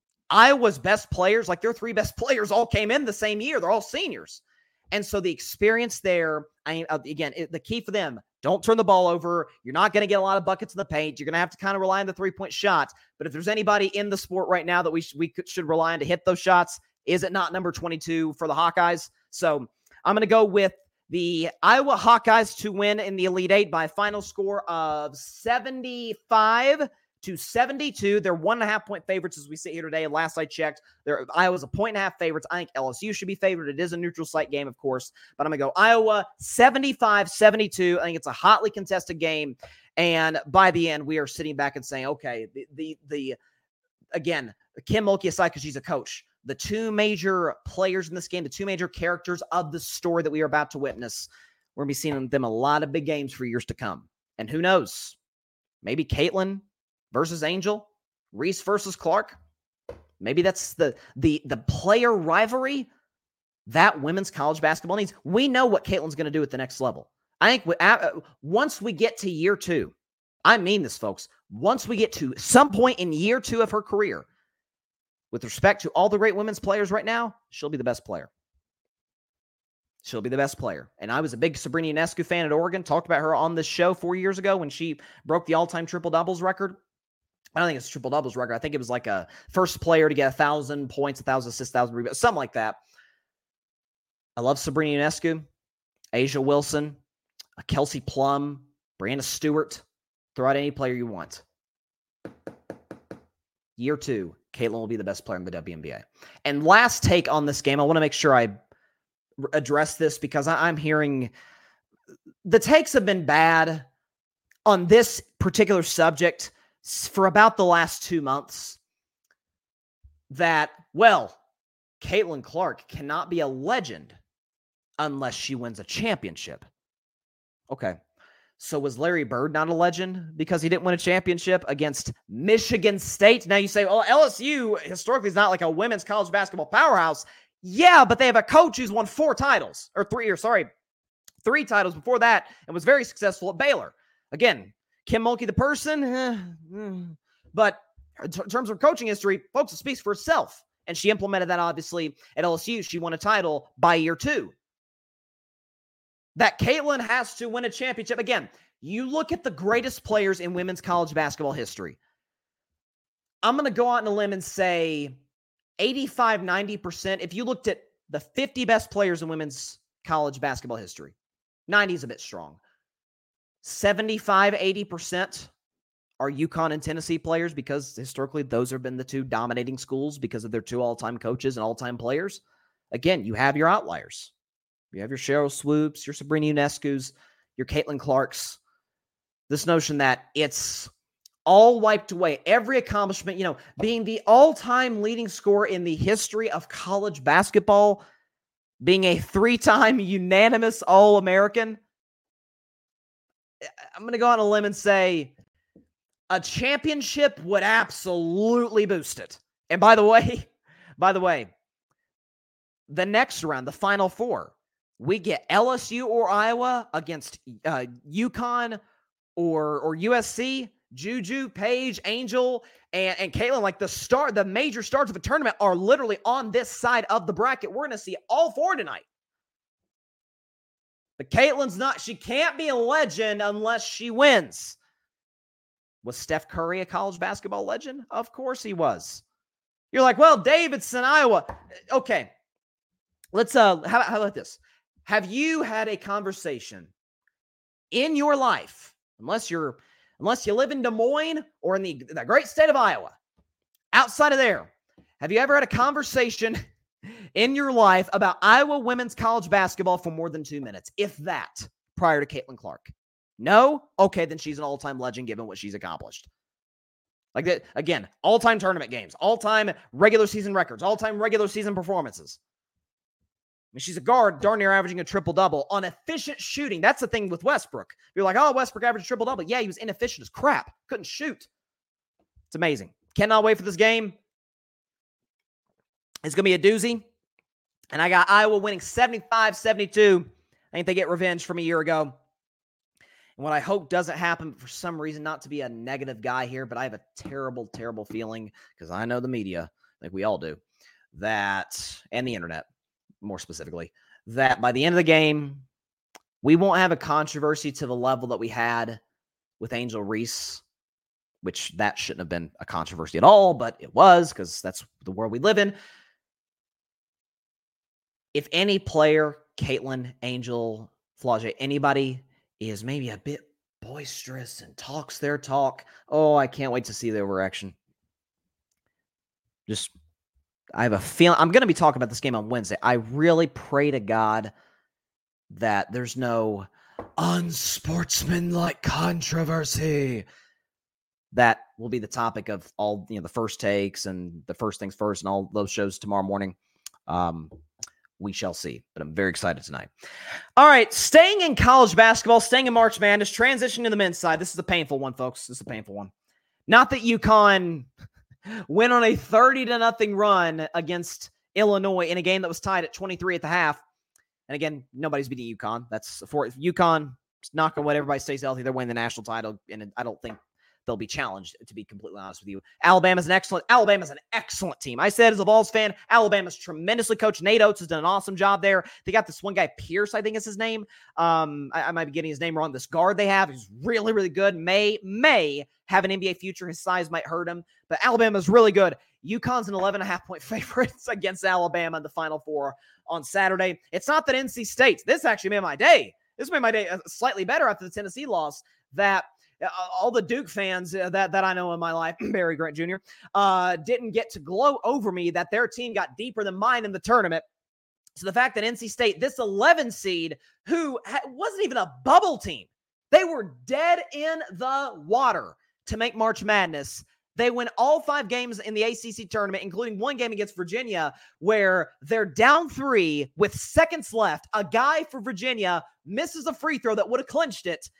Iowa's best players, like their three best players, all came in the same year. They're all seniors. And so the experience there, I mean, again, it, the key for them, don't turn the ball over. You're not going to get a lot of buckets in the paint. You're going to have to kind of rely on the three-point shot. But if there's anybody in the sport right now that we, sh- we could, should rely on to hit those shots, is it not number twenty-two for the Hawkeyes? So I'm going to go with the Iowa Hawkeyes to win in the Elite Eight by a final score of seventy-five to seventy-two. They're one and a half point favorites as we sit here today. Last I checked, they're, Iowa's a point and a half favorites. I think L S U should be favored. It is a neutral site game, of course, but I'm going to go Iowa seventy-five seventy-two. I think it's a hotly contested game. And by the end, we are sitting back and saying, okay, the, the, the again, Kim Mulkey aside, because she's a coach, the two major players in this game, the two major characters of the story that we are about to witness, we're going to be seeing them a lot of big games for years to come. And who knows, maybe Caitlin versus Angel, Reese versus Clark. Maybe that's the the the player rivalry that women's college basketball needs. We know what Caitlin's going to do at the next level. I think we, uh, once we get to year two, I mean this, folks, once we get to some point in year two of her career, with respect to all the great women's players right now, she'll be the best player. She'll be the best player. And I was a big Sabrina Ionescu fan at Oregon, talked about her on this show four years ago when she broke the all-time triple-doubles record. I don't think it's a triple doubles record. I think it was like a first player to get a thousand points, a thousand assists, a thousand rebounds, something like that. I love Sabrina Ionescu, Asia Wilson, Kelsey Plum, Brianna Stewart. Throw out any player you want. Year two, Caitlin will be the best player in the W N B A. And last take on this game, I want to make sure I address this because I'm hearing the takes have been bad on this particular subject for about the last two months that, well, Caitlin Clark cannot be a legend unless she wins a championship. Okay. So was Larry Bird not a legend because he didn't win a championship against Michigan State? Now you say, well, L S U historically is not like a women's college basketball powerhouse. Yeah, but they have a coach who's won four titles or three, or sorry, three titles before that and was very successful at Baylor. Again, Kim Mulkey, the person, eh, eh. But in terms of coaching history, folks, it speaks for itself. And she implemented that, obviously, at L S U. She won a title by year two. That Caitlin has to win a championship. Again, you look at the greatest players in women's college basketball history. I'm going to go out on a limb and say eighty-five, ninety percent. If you looked at the fifty best players in women's college basketball history, ninety is a bit strong. seventy-five, eighty percent are UConn and Tennessee players because historically those have been the two dominating schools because of their two all-time coaches and all-time players. Again, you have your outliers. You have your Cheryl Swoops, your Sabrina Ionescu's, your Caitlin Clark's. This notion that it's all wiped away. Every accomplishment, you know, being the all-time leading scorer in the history of college basketball, being a three-time unanimous All-American. I'm going to go on a limb and say a championship would absolutely boost it. And by the way, by the way, the next round, the Final Four, we get L S U or Iowa against uh, UConn or or U S C. Juju, Paige, Angel, and, and Caitlin, like the star, the major stars of a tournament are literally on this side of the bracket. We're going to see all four tonight. But Caitlin's not, she can't be a legend unless she wins. Was Steph Curry a college basketball legend? Of course he was. You're like, well, Davidson, Iowa. Okay. Let's, uh, how, how about this? Have you had a conversation in your life, unless you're, unless you live in Des Moines or in the, the great state of Iowa, outside of there, have you ever had a conversation in your life about Iowa women's college basketball for more than two minutes, if that, prior to Caitlin Clark? No? Okay, then she's an all-time legend given what she's accomplished. Like that, again, all-time tournament games, all-time regular season records, all-time regular season performances. I mean, she's a guard, darn near averaging a triple-double on efficient shooting. That's the thing with Westbrook. You're like, oh, Westbrook averaged a triple-double. Yeah, he was inefficient as crap. Couldn't shoot. It's amazing. Cannot wait for this game. It's going to be a doozy. And I got Iowa winning seventy-five seventy-two. I think they get revenge from a year ago. And what I hope doesn't happen, for some reason, not to be a negative guy here, but I have a terrible, terrible feeling, because I know the media, like we all do, that, and the internet, more specifically, that by the end of the game, we won't have a controversy to the level that we had with Angel Reese, which that shouldn't have been a controversy at all, but it was, because that's the world we live in. If any player, Caitlin, Angel, Flau'jae, anybody is maybe a bit boisterous and talks their talk, oh, I can't wait to see the overreaction. Just, I have a feeling, I'm going to be talking about this game on Wednesday. I really pray to God that there's no unsportsmanlike controversy. That will be the topic of all, you know, the first takes and the first things first and all those shows tomorrow morning. Um, we shall see, but I'm very excited tonight. All right, staying in college basketball, staying in March Madness, transitioning to the men's side. This is a painful one, folks. This is a painful one. Not that UConn went on a thirty to nothing run against Illinois in a game that was tied at twenty-three at the half. And again, nobody's beating UConn. That's for UConn. Not going to let everybody stays healthy. They're winning the national title, and I don't think they'll be challenged, to be completely honest with you. Alabama's an excellent, Alabama's an excellent team. I said as a Vols fan, Alabama's tremendously coached. Nate Oates has done an awesome job there. They got this one guy, Pierce, I think is his name. Um, I, I might be getting his name wrong. This guard they have is really, really good. May, may have an N B A future. His size might hurt him, but Alabama's really good. UConn's an eleven and a half point favorites against Alabama in the Final Four on Saturday. It's not that N C State, this actually made my day. This made my day slightly better after the Tennessee loss, that all the Duke fans that, that I know in my life, Barry Grant Junior, uh, didn't get to gloat over me that their team got deeper than mine in the tournament. So the fact that N C State, this eleven seed, who ha- wasn't even a bubble team, they were dead in the water to make March Madness. They win all five games in the A C C tournament, including one game against Virginia, where they're down three with seconds left. A guy for Virginia misses a free throw that would have clinched it.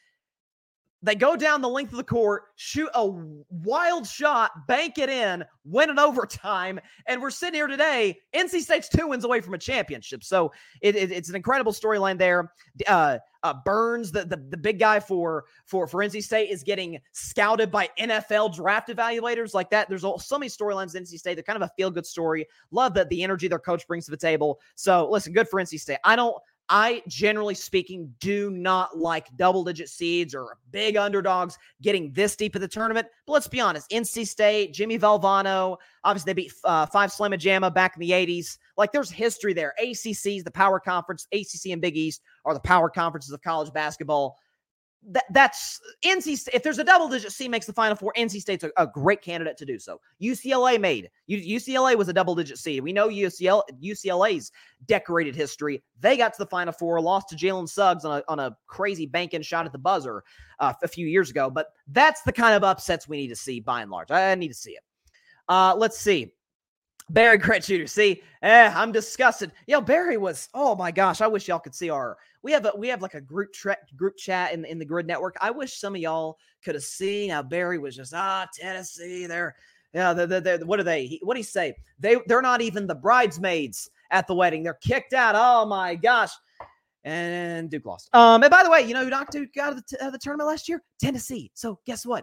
They go down the length of the court, shoot a wild shot, bank it in, win in overtime, and we're sitting here today. N C State's two wins away from a championship. So it, it, it's an incredible storyline there. Uh, uh, Burns, the, the the big guy for, for, for N C State, is getting scouted by N F L draft evaluators like that. There's so many storylines in N C State. They're kind of a feel-good story. Love that the energy their coach brings to the table. So listen, good for N C State. I don't I, generally speaking, do not like double-digit seeds or big underdogs getting this deep in the tournament. But let's be honest, N C State, Jimmy Valvano, obviously they beat uh, Five Slamma Jamma back in the eighties. Like, there's history there. A C C's the power conference. A C C and Big East are the power conferences of college basketball. That, that's N C State. If there's a double-digit seed makes the Final Four, N C State's a, a great candidate to do so. U C L A made. U C L A was a double-digit seed. We know U C L, U C L A's decorated history. They got to the Final Four, lost to Jalen Suggs on a, on a crazy bank-in shot at the buzzer uh, a few years ago. But that's the kind of upsets we need to see by and large. I, I need to see it. Uh, let's see. Barry Grant Junior See, eh, I'm disgusted. You know, Barry was, oh my gosh, I wish y'all could see our, we have a, we have like a group tra- group chat in, in the Grid Network. I wish some of y'all could have seen how Barry was just, ah, Tennessee, they're, yeah, they're, they're, they're, what are they? He, what did he say? They, they're not even the bridesmaids at the wedding. They're kicked out. Oh my gosh. And Duke lost. Um, and by the way, you know who knocked Duke out of the, t- uh, the tournament last year? Tennessee. So guess what?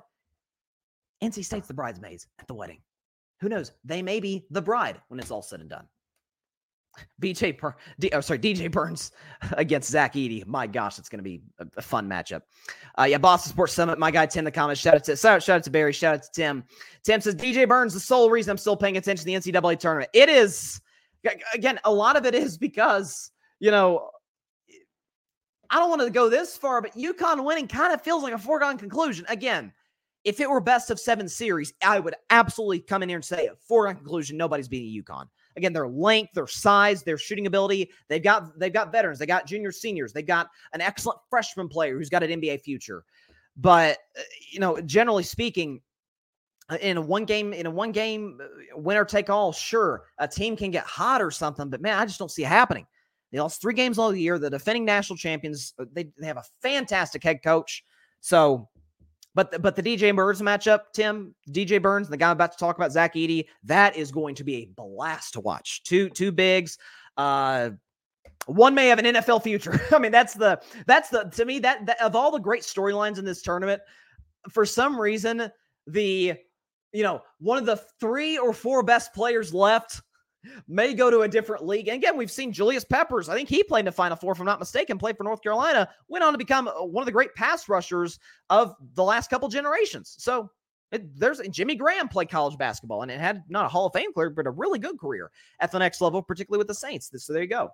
N C State's the bridesmaids at the wedding. Who knows? They may be the bride when it's all said and done. B J Bur- D- oh, sorry, D J Burns against Zach Edey. My gosh, it's going to be a, a fun matchup. Uh, yeah, Boston Sports Summit. My guy Tim in the comments. Shout out to shout out, shout out to Barry. Shout out to Tim. Tim says D J Burns the sole reason I'm still paying attention to the N C double A tournament. It is again a lot of it is because you know I don't want to go this far, but UConn winning kind of feels like a foregone conclusion. Again, if it were best of seven series, I would absolutely come in here and say a foregone conclusion. Nobody's beating UConn. Again, their length, their size, their shooting ability. They've got they've got veterans. They got junior seniors. They've got an excellent freshman player who's got an N B A future. But you know, generally speaking, in a one game in a one game winner take all, sure, a team can get hot or something. But man, I just don't see it happening. They lost three games all year. The defending national champions. They they have a fantastic head coach. So. But the, but the D J Burns matchup, Tim, D J Burns, the guy I'm about to talk about, Zach Edey, that is going to be a blast to watch. Two two bigs. Uh, one may have an N F L future. I mean, that's the that's the to me that, that of all the great storylines in this tournament, for some reason, the you know one of the three or four best players left may go to a different league. And again, we've seen Julius Peppers. I think he played in the Final Four, if I'm not mistaken, played for North Carolina, went on to become one of the great pass rushers of the last couple generations. So it, there's Jimmy Graham played college basketball, and it had not a Hall of Fame career, but a really good career at the next level, particularly with the Saints. So there you go.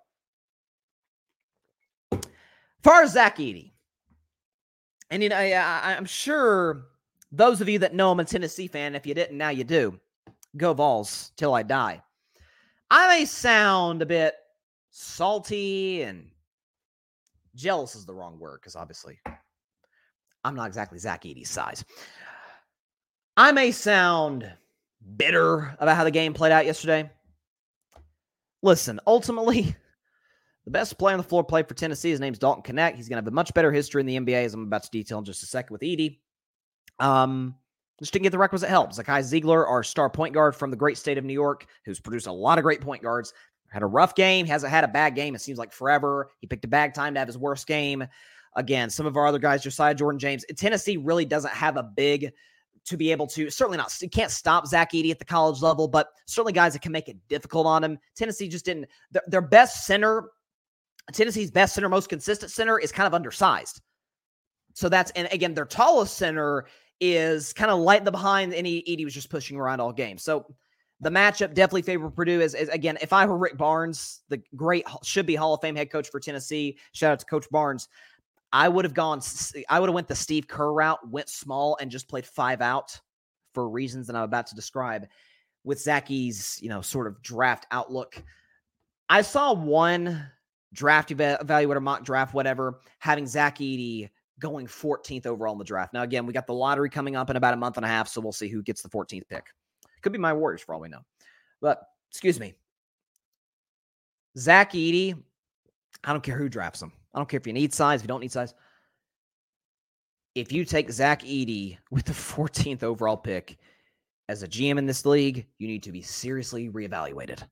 As far as Zach Edey, and you know, I, I, I'm sure those of you that know I'm a Tennessee fan, if you didn't, now you do. Go Vols till I die. I may sound a bit salty and jealous is the wrong word because obviously I'm not exactly Zach Edey's size. I may sound bitter about how the game played out yesterday. Listen, ultimately, the best player on the floor played for Tennessee. His name's Dalton Knecht. He's going to have a much better history in the N B A, as I'm about to detail in just a second with Edey. Um... Just didn't get the requisite help. Zakai Ziegler, our star point guard from the great state of New York, who's produced a lot of great point guards, had a rough game, hasn't had a bad game. It seems like forever. He picked a bad time to have his worst game. Again, some of our other guys, Josiah Jordan James. Tennessee really doesn't have a big to be able to, certainly not, you can't stop Zach Edey at the college level, but certainly guys that can make it difficult on him. Tennessee just didn't, their, their best center, Tennessee's best center, most consistent center is kind of undersized. So that's, and again, their tallest center is kind of light in the behind, and Edey was just pushing around all game. So the matchup definitely favored Purdue. Is, is again, if I were Rick Barnes, the great should-be Hall of Fame head coach for Tennessee, shout out to Coach Barnes, I would have gone, I would have went the Steve Kerr route, went small, and just played five out for reasons that I'm about to describe with Zach Edey's, you know, sort of draft outlook. I saw one draft evaluator, mock draft, whatever, having Zach Edey going fourteenth overall in the draft. Now, again, we got the lottery coming up in about a month and a half, so we'll see who gets the fourteenth pick. Could be my Warriors for all we know. But, excuse me. Zach Edey, I don't care who drafts him. I don't care if you need size, if you don't need size. If you take Zach Edey with the fourteenth overall pick as a G M in this league, you need to be seriously reevaluated.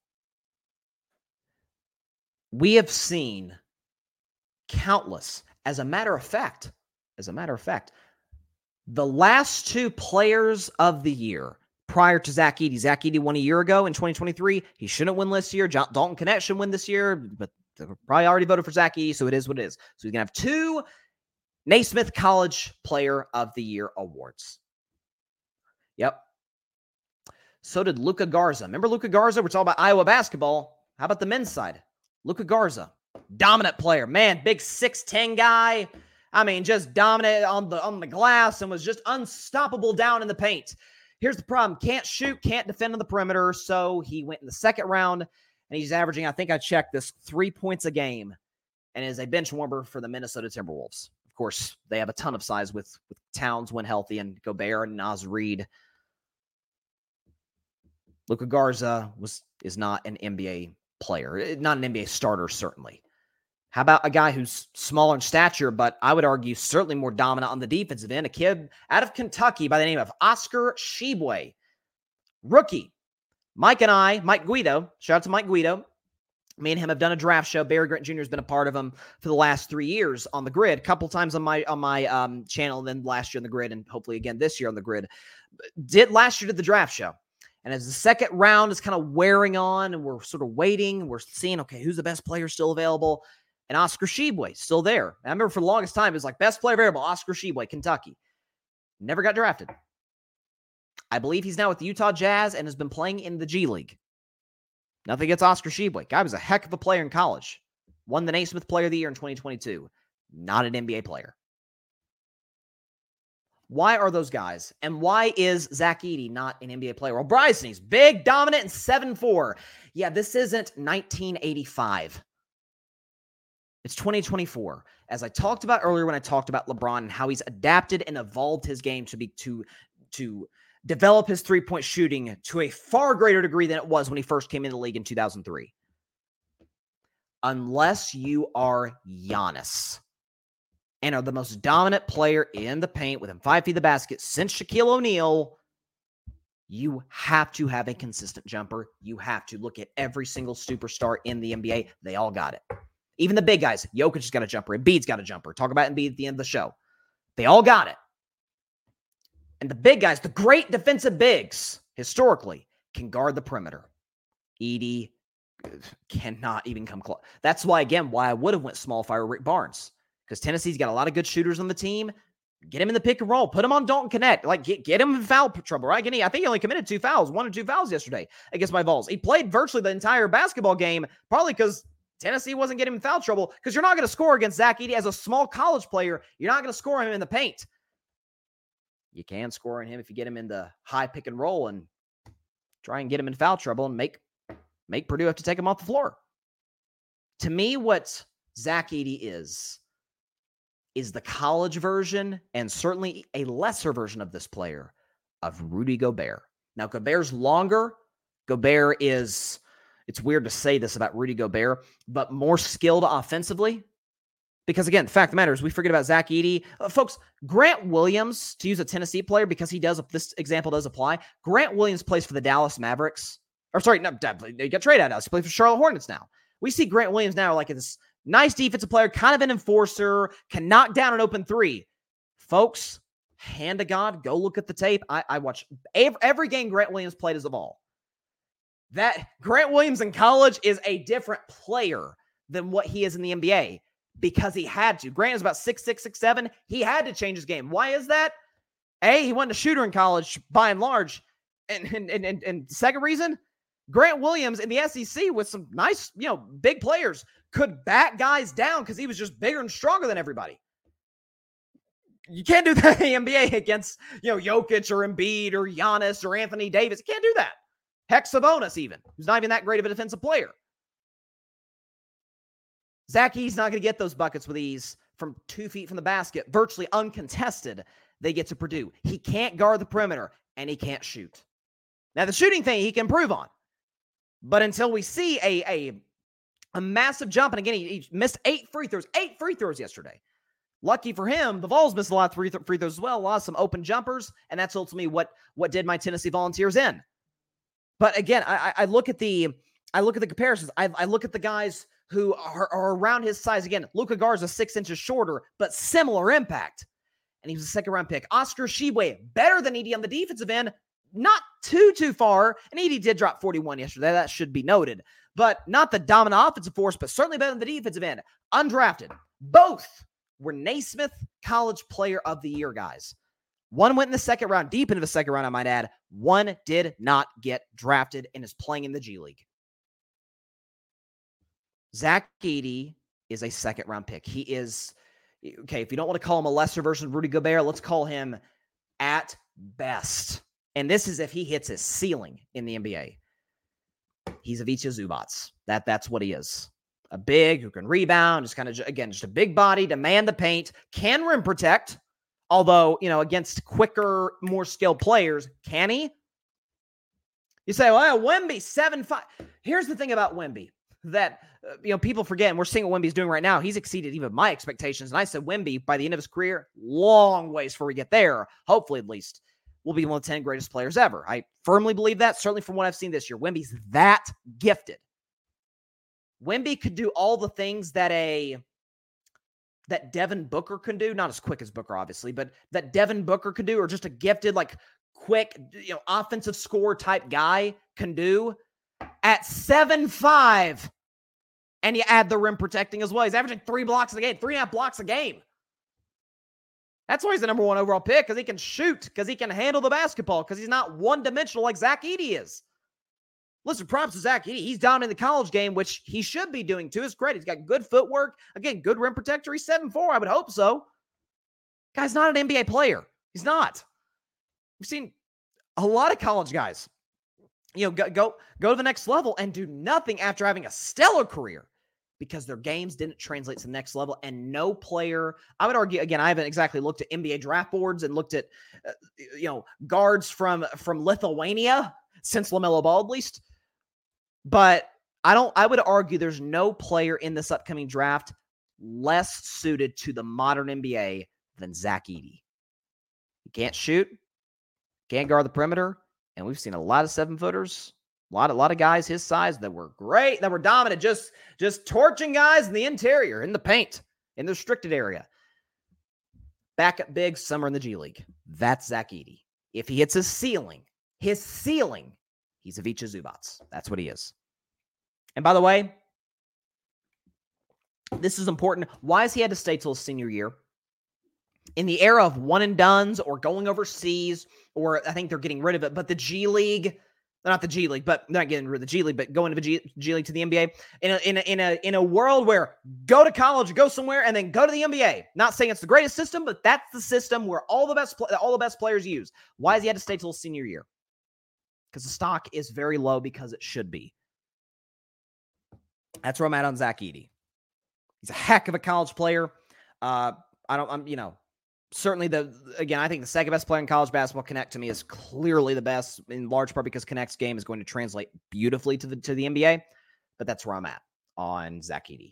We have seen countless, as a matter of fact, As a matter of fact, the last two players of the year prior to Zach Edey, Zach Edey won a year ago in twenty twenty-three. He shouldn't win this year. Dalton Knecht should win this year, but they probably already voted for Zach Edey, so it is what it is. So he's going to have two Naismith College Player of the Year awards. Yep. So did Luka Garza. Remember Luka Garza? We're talking about Iowa basketball. How about the men's side? Luka Garza, dominant player. Man, big six ten guy. I mean, just dominated on the on the glass and was just unstoppable down in the paint. Here's the problem. Can't shoot, can't defend on the perimeter, so he went in the second round, and he's averaging, I think I checked this, three points a game, and is a bench warmer for the Minnesota Timberwolves. Of course, they have a ton of size with, with Towns when healthy, and Gobert and Naz Reid. Luka Garza was is not an N B A player, not an N B A starter, certainly. How about a guy who's smaller in stature, but I would argue certainly more dominant on the defensive end, a kid out of Kentucky by the name of Oscar Tshiebwe. Rookie. Mike and I, Mike Guido, shout out to Mike Guido. Me and him have done a draft show. Barry Grant Junior has been a part of them for the last three years on the grid, a couple times on my on my um, channel, and then last year on the grid, and hopefully again this year on the grid. Did last year did the draft show. And as the second round is kind of wearing on and we're sort of waiting, we're seeing, okay, who's the best player still available? And Oscar Tshiebwe still there. And I remember for the longest time, it was like best player available, Oscar Tshiebwe, Kentucky. Never got drafted. I believe he's now with the Utah Jazz and has been playing in the G League. Nothing against Oscar Tshiebwe. Guy was a heck of a player in college. Won the Naismith Player of the Year in twenty twenty-two. Not an N B A player. Why are those guys? And why is Zach Edey not an N B A player? Well, Bryson, he's big, dominant, and seven four. Yeah, this isn't nineteen eighty-five. It's twenty twenty-four. As I talked about earlier when I talked about LeBron and how he's adapted and evolved his game to be to, to develop his three-point shooting to a far greater degree than it was when he first came into the league in two thousand three. Unless you are Giannis and are the most dominant player in the paint within five feet of the basket since Shaquille O'Neal, you have to have a consistent jumper. You have to look at every single superstar in the N B A. They all got it. Even the big guys. Jokic's got a jumper. Embiid's got a jumper. Talk about Embiid at the end of the show. They all got it. And the big guys, the great defensive bigs, historically, can guard the perimeter. Edey cannot even come close. That's why, again, why I would have went small fire Rick Barnes. Because Tennessee's got a lot of good shooters on the team. Get him in the pick and roll. Put him on Dalton Connect. Like, get, get him in foul trouble, right? I think he only committed two fouls, one or two fouls yesterday against my Vols. He played virtually the entire basketball game, probably because Tennessee wasn't getting him in foul trouble, because you're not going to score against Zach Edey as a small college player. You're not going to score him in the paint. You can score on him if you get him in the high pick and roll and try and get him in foul trouble and make, make Purdue have to take him off the floor. To me, what Zach Edey is, is the college version and certainly a lesser version of this player of Rudy Gobert. Now, Gobert's longer. Gobert is, it's weird to say this about Rudy Gobert, but more skilled offensively. Because again, the fact of the matter is we forget about Zach Edey. Uh, folks, Grant Williams, to use a Tennessee player, because he does, this example does apply. Grant Williams plays for the Dallas Mavericks. Or sorry, no, he got traded out of us. He plays for Charlotte Hornets now. We see Grant Williams now like this nice defensive player, kind of an enforcer, can knock down an open three. Folks, hand to God, go look at the tape. I, I watch every, every game Grant Williams played as a Vol. That Grant Williams in college is a different player than what he is in the N B A. Because he had to. Grant is about six six, six seven. He had to change his game. Why is that? A, he wasn't a shooter in college by and large. And, and, and, and, and second reason, Grant Williams in the S E C with some nice, you know, big players could back guys down because he was just bigger and stronger than everybody. You can't do that in the N B A against, you know, Jokic or Embiid or Giannis or Anthony Davis. You can't do that. Heck, Sabonis even, who's not even that great of a defensive player. Zach Edey's not going to get those buckets with ease from two feet from the basket, virtually uncontested. They get to Purdue. He can't guard the perimeter, and he can't shoot. Now, the shooting thing he can improve on. But until we see a, a, a massive jump, and again, he, he missed eight free throws, eight free throws yesterday. Lucky for him, the Vols missed a lot of free, th- free throws as well, a lot of some open jumpers, and that's ultimately what, what did my Tennessee Volunteers in. But again, I, I look at the I look at the comparisons. I, I look at the guys who are, are around his size. Again, Luka Garza six inches shorter, but similar impact. And he was a second-round pick. Oscar Tshiebwe, better than Edey on the defensive end, not too, too far. And Edey did drop forty-one yesterday. That should be noted. But not the dominant offensive force, but certainly better than the defensive end. Undrafted. Both were Naismith College Player of the Year guys. One went in the second round, deep into the second round, I might add. One did not get drafted and is playing in the G League. Zach Edey is a second-round pick. He is, okay, if you don't want to call him a lesser version of Rudy Gobert, let's call him at best. And this is if he hits his ceiling in the N B A. He's Ivica Zubac. That, that's what he is. A big who can rebound, just kind of, again, just a big body, demand the paint, can rim protect, although, you know, against quicker, more skilled players, can he? You say, well, Wemby, seven five. Here's the thing about Wemby. That, uh, you know, people forget, and we're seeing what Wemby's doing right now. He's exceeded even my expectations. And I said Wemby, by the end of his career, long ways before we get there, hopefully at least, will be one of the ten greatest players ever. I firmly believe that, certainly from what I've seen this year. Wemby's that gifted. Wemby could do all the things that a that Devin Booker can do. Not as quick as Booker, obviously, but that Devin Booker could do, or just a gifted, like, quick, you know, offensive score type guy can do at seven five. And you add the rim protecting as well. He's averaging three blocks a game, three and a half blocks a game. That's why he's the number one overall pick, because he can shoot, because he can handle the basketball, because he's not one-dimensional like Zach Edey is. Listen, props to Zach Edey. He's dominating the college game, which he should be doing to his credit. He's got good footwork. Again, good rim protector. He's seven four. I would hope so. Guy's not an N B A player. He's not. We've seen a lot of college guys, you know, go, go, go to the next level and do nothing after having a stellar career because their games didn't translate to the next level. And no player, I would argue, again, I haven't exactly looked at N B A draft boards and looked at, uh, you know, guards from, from Lithuania since LaMelo Ball, at least. But I don't, I would argue there's no player in this upcoming draft less suited to the modern N B A than Zach Edey. He can't shoot, can't guard the perimeter, and we've seen a lot of seven-footers, a lot, a lot of guys his size that were great, that were dominant, just, just torching guys in the interior, in the paint, in the restricted area. Backup big, summer in the G League. That's Zach Edey. If he hits his ceiling, his ceiling, he's Ivica Zubac. That's what he is. And by the way, this is important. Why has he had to stay till his senior year? In the era of one and dones or going overseas, or I think they're getting rid of it, but the G League, not the G League, but they're not getting rid of the G League, but going to the G, G League to the N B A in a, in a, in a, in a world where go to college, go somewhere, and then go to the N B A. Not saying it's the greatest system, but that's the system where all the best, all the best players use. Why has he had to stay till his senior year? Because the stock is very low because it should be. That's where I'm at on Zach Edey. He's a heck of a college player. Uh, I don't, I'm, you know, certainly the, again, I think the second best player in college basketball, Connect, to me is clearly the best, in large part because Connect's game is going to translate beautifully to the, to the N B A, but that's where I'm at on Zach Edey.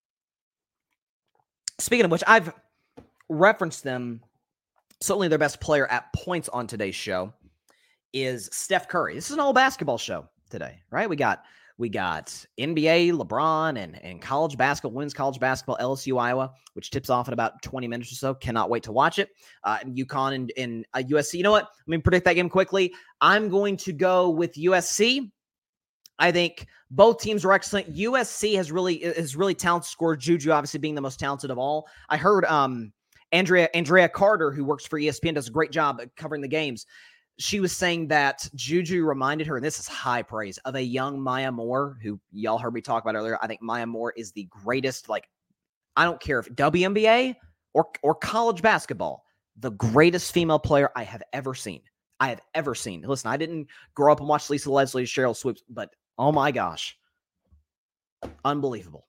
Speaking of which, I've referenced them. Certainly their best player at points on today's show is Steph Curry. This is an all basketball show today, right? We got, We got N B A, LeBron, and, and college basketball, women's college basketball, L S U, Iowa, which tips off in about twenty minutes or so. Cannot wait to watch it. Uh, and UConn and, and uh, U S C. You know what? Let me predict that game quickly. I'm going to go with U S C. I think both teams are excellent. U S C has really is really talented scorer. Juju obviously being the most talented of all. I heard um, Andrea Andrea Carter, who works for E S P N, does a great job at covering the games. She was saying that Juju reminded her, and this is high praise, of a young Maya Moore, who y'all heard me talk about earlier. I think Maya Moore is the greatest, like, I don't care if W N B A or, or college basketball, the greatest female player I have ever seen. I have ever seen. Listen, I didn't grow up and watch Lisa Leslie, Cheryl Swoops, but oh my gosh, unbelievable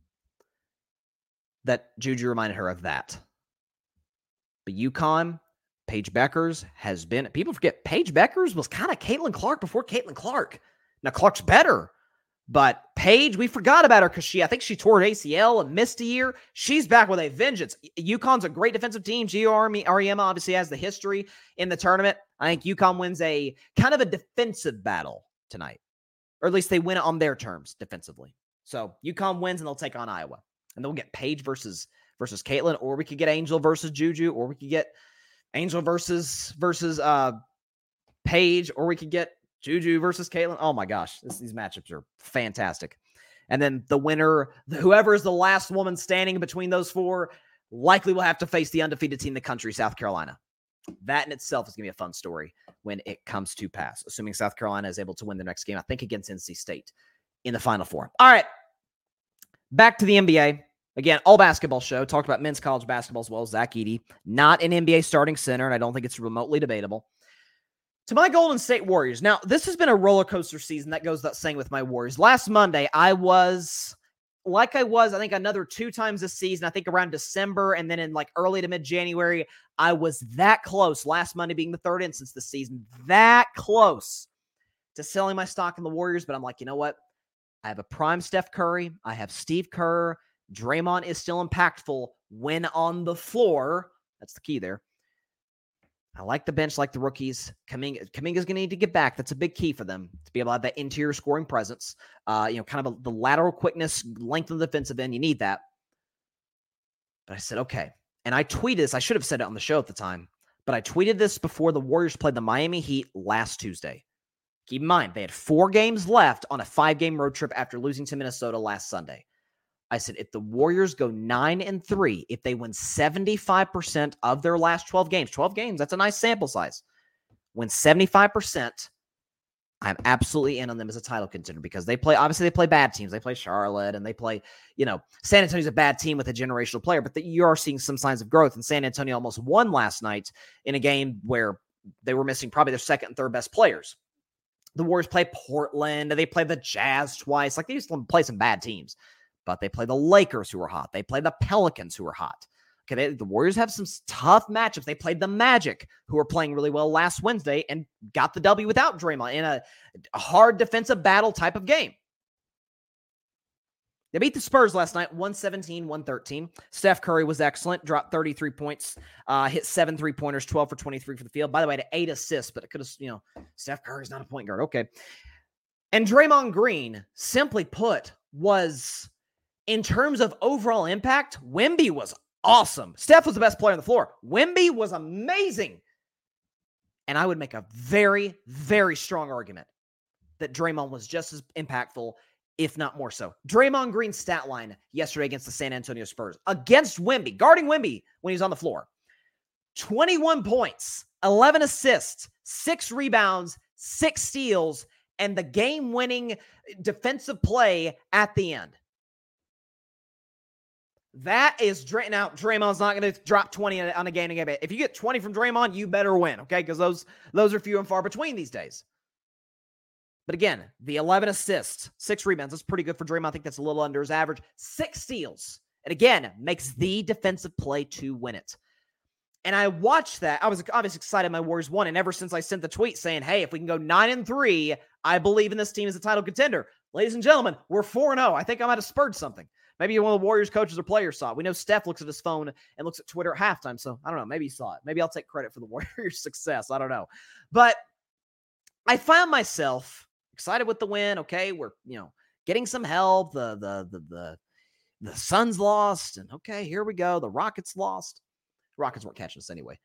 that Juju reminded her of that. But UConn, Paige Beckers has been, people forget, Paige Beckers was kind of Caitlin Clark before Caitlin Clark. Now, Clark's better, but Paige, we forgot about her because she, I think she tore her A C L and missed a year. She's back with a vengeance. UConn's a great defensive team. Gio Auriemma obviously has the history in the tournament. I think UConn wins a kind of a defensive battle tonight, or at least they win it on their terms defensively. So UConn wins and they'll take on Iowa, and then we'll get Paige versus, versus Caitlin, or we could get Angel versus Juju, or we could get Angel versus versus uh, Paige, or we could get Juju versus Caitlin. Oh my gosh, this, these matchups are fantastic. And then the winner, the, whoever is the last woman standing between those four, likely will have to face the undefeated team in the country, South Carolina. That in itself is going to be a fun story when it comes to pass, assuming South Carolina is able to win their next game, I think against N C State in the Final Four. All right, back to the N B A. Again, all basketball show. Talked about men's college basketball as well. Zach Edey, not an N B A starting center, and I don't think it's remotely debatable. To my Golden State Warriors. Now, this has been a roller coaster season. That goes without saying with my Warriors. Last Monday, I was, like I was, I think another two times this season, I think around December, and then in like early to mid-January, I was that close, last Monday being the third instance this season, that close to selling my stock in the Warriors. But I'm like, you know what? I have a prime Steph Curry. I have Steve Kerr. Draymond is still impactful when on the floor. That's the key there. I like the bench, like the rookies. Kuminga, Kuminga's going to need to get back. That's a big key for them to be able to have that interior scoring presence. Uh, you know, kind of a, the lateral quickness, length of the defensive end. You need that. But I said, okay. And I tweeted this. I should have said it on the show at the time. But I tweeted this before the Warriors played the Miami Heat last Tuesday. Keep in mind, they had four games left on a five-game road trip after losing to Minnesota last Sunday. I said, if the Warriors go nine and three, if they win seventy-five percent of their last twelve games, twelve games, that's a nice sample size. Win seventy-five percent, I'm absolutely in on them as a title contender because they play, obviously they play bad teams. They play Charlotte and they play, you know, San Antonio's a bad team with a generational player, but the, you are seeing some signs of growth. And San Antonio almost won last night in a game where they were missing probably their second and third best players. The Warriors play Portland. They play the Jazz twice. Like, they used to play some bad teams. But they play the Lakers, who are hot. They play the Pelicans, who are hot. Okay, they, the Warriors have some tough matchups. They played the Magic, who were playing really well last Wednesday, and got the W without Draymond in a, a hard defensive battle type of game. They beat the Spurs last night, one seventeen, one thirteen. Steph Curry was excellent, dropped thirty-three points, uh, hit seven three-pointers, twelve for twenty-three for the field. By the way, to eight assists, but it could have, you know, Steph Curry's not a point guard. Okay. And Draymond Green, simply put, was, in terms of overall impact, Wemby was awesome. Steph was the best player on the floor. Wemby was amazing. And I would make a very, very strong argument that Draymond was just as impactful, if not more so. Draymond Green's stat line yesterday against the San Antonio Spurs, against Wemby, guarding Wemby when he was on the floor. twenty-one points, eleven assists, six rebounds, six steals, and the game-winning defensive play at the end. That is, Dray- now Draymond's not going to drop twenty on a game to game. If you get twenty from Draymond, you better win, okay? Because those, those are few and far between these days. But again, the eleven assists, six rebounds, that's pretty good for Draymond. I think that's a little under his average. Six steals. And again, makes the defensive play to win it. And I watched that. I was obviously excited my Warriors won. And ever since I sent the tweet saying, hey, if we can go nine and three, I believe in this team as a title contender. Ladies and gentlemen, we're four and oh. I think I might have spurred something. Maybe one of the Warriors coaches or players saw it. We know Steph looks at his phone and looks at Twitter at halftime. So I don't know. Maybe he saw it. Maybe I'll take credit for the Warriors' success. I don't know. But I found myself excited with the win. Okay, we're, you know, getting some help. The the the the the Suns lost, and okay, here we go. The Rockets lost. Rockets weren't catching us anyway.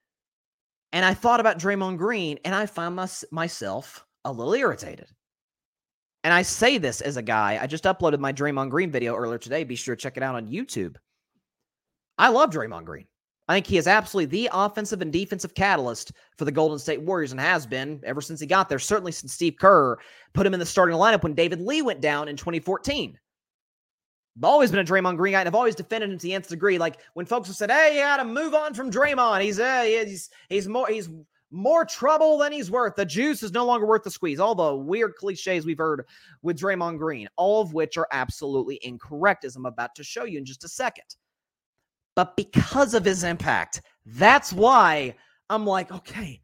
And I thought about Draymond Green, and I found my, myself a little irritated. And I say this as a guy. I just uploaded my Draymond Green video earlier today. Be sure to check it out on YouTube. I love Draymond Green. I think he is absolutely the offensive and defensive catalyst for the Golden State Warriors and has been ever since he got there, certainly since Steve Kerr put him in the starting lineup when David Lee went down in twenty fourteen. I've always been a Draymond Green guy, and I've always defended him to the nth degree. Like when folks have said, hey, you got to move on from Draymond. He's, uh, he's, he's more, he's more trouble than he's worth. The juice is no longer worth the squeeze. All the weird cliches we've heard with Draymond Green, all of which are absolutely incorrect, as I'm about to show you in just a second. But because of his impact, that's why I'm like, okay,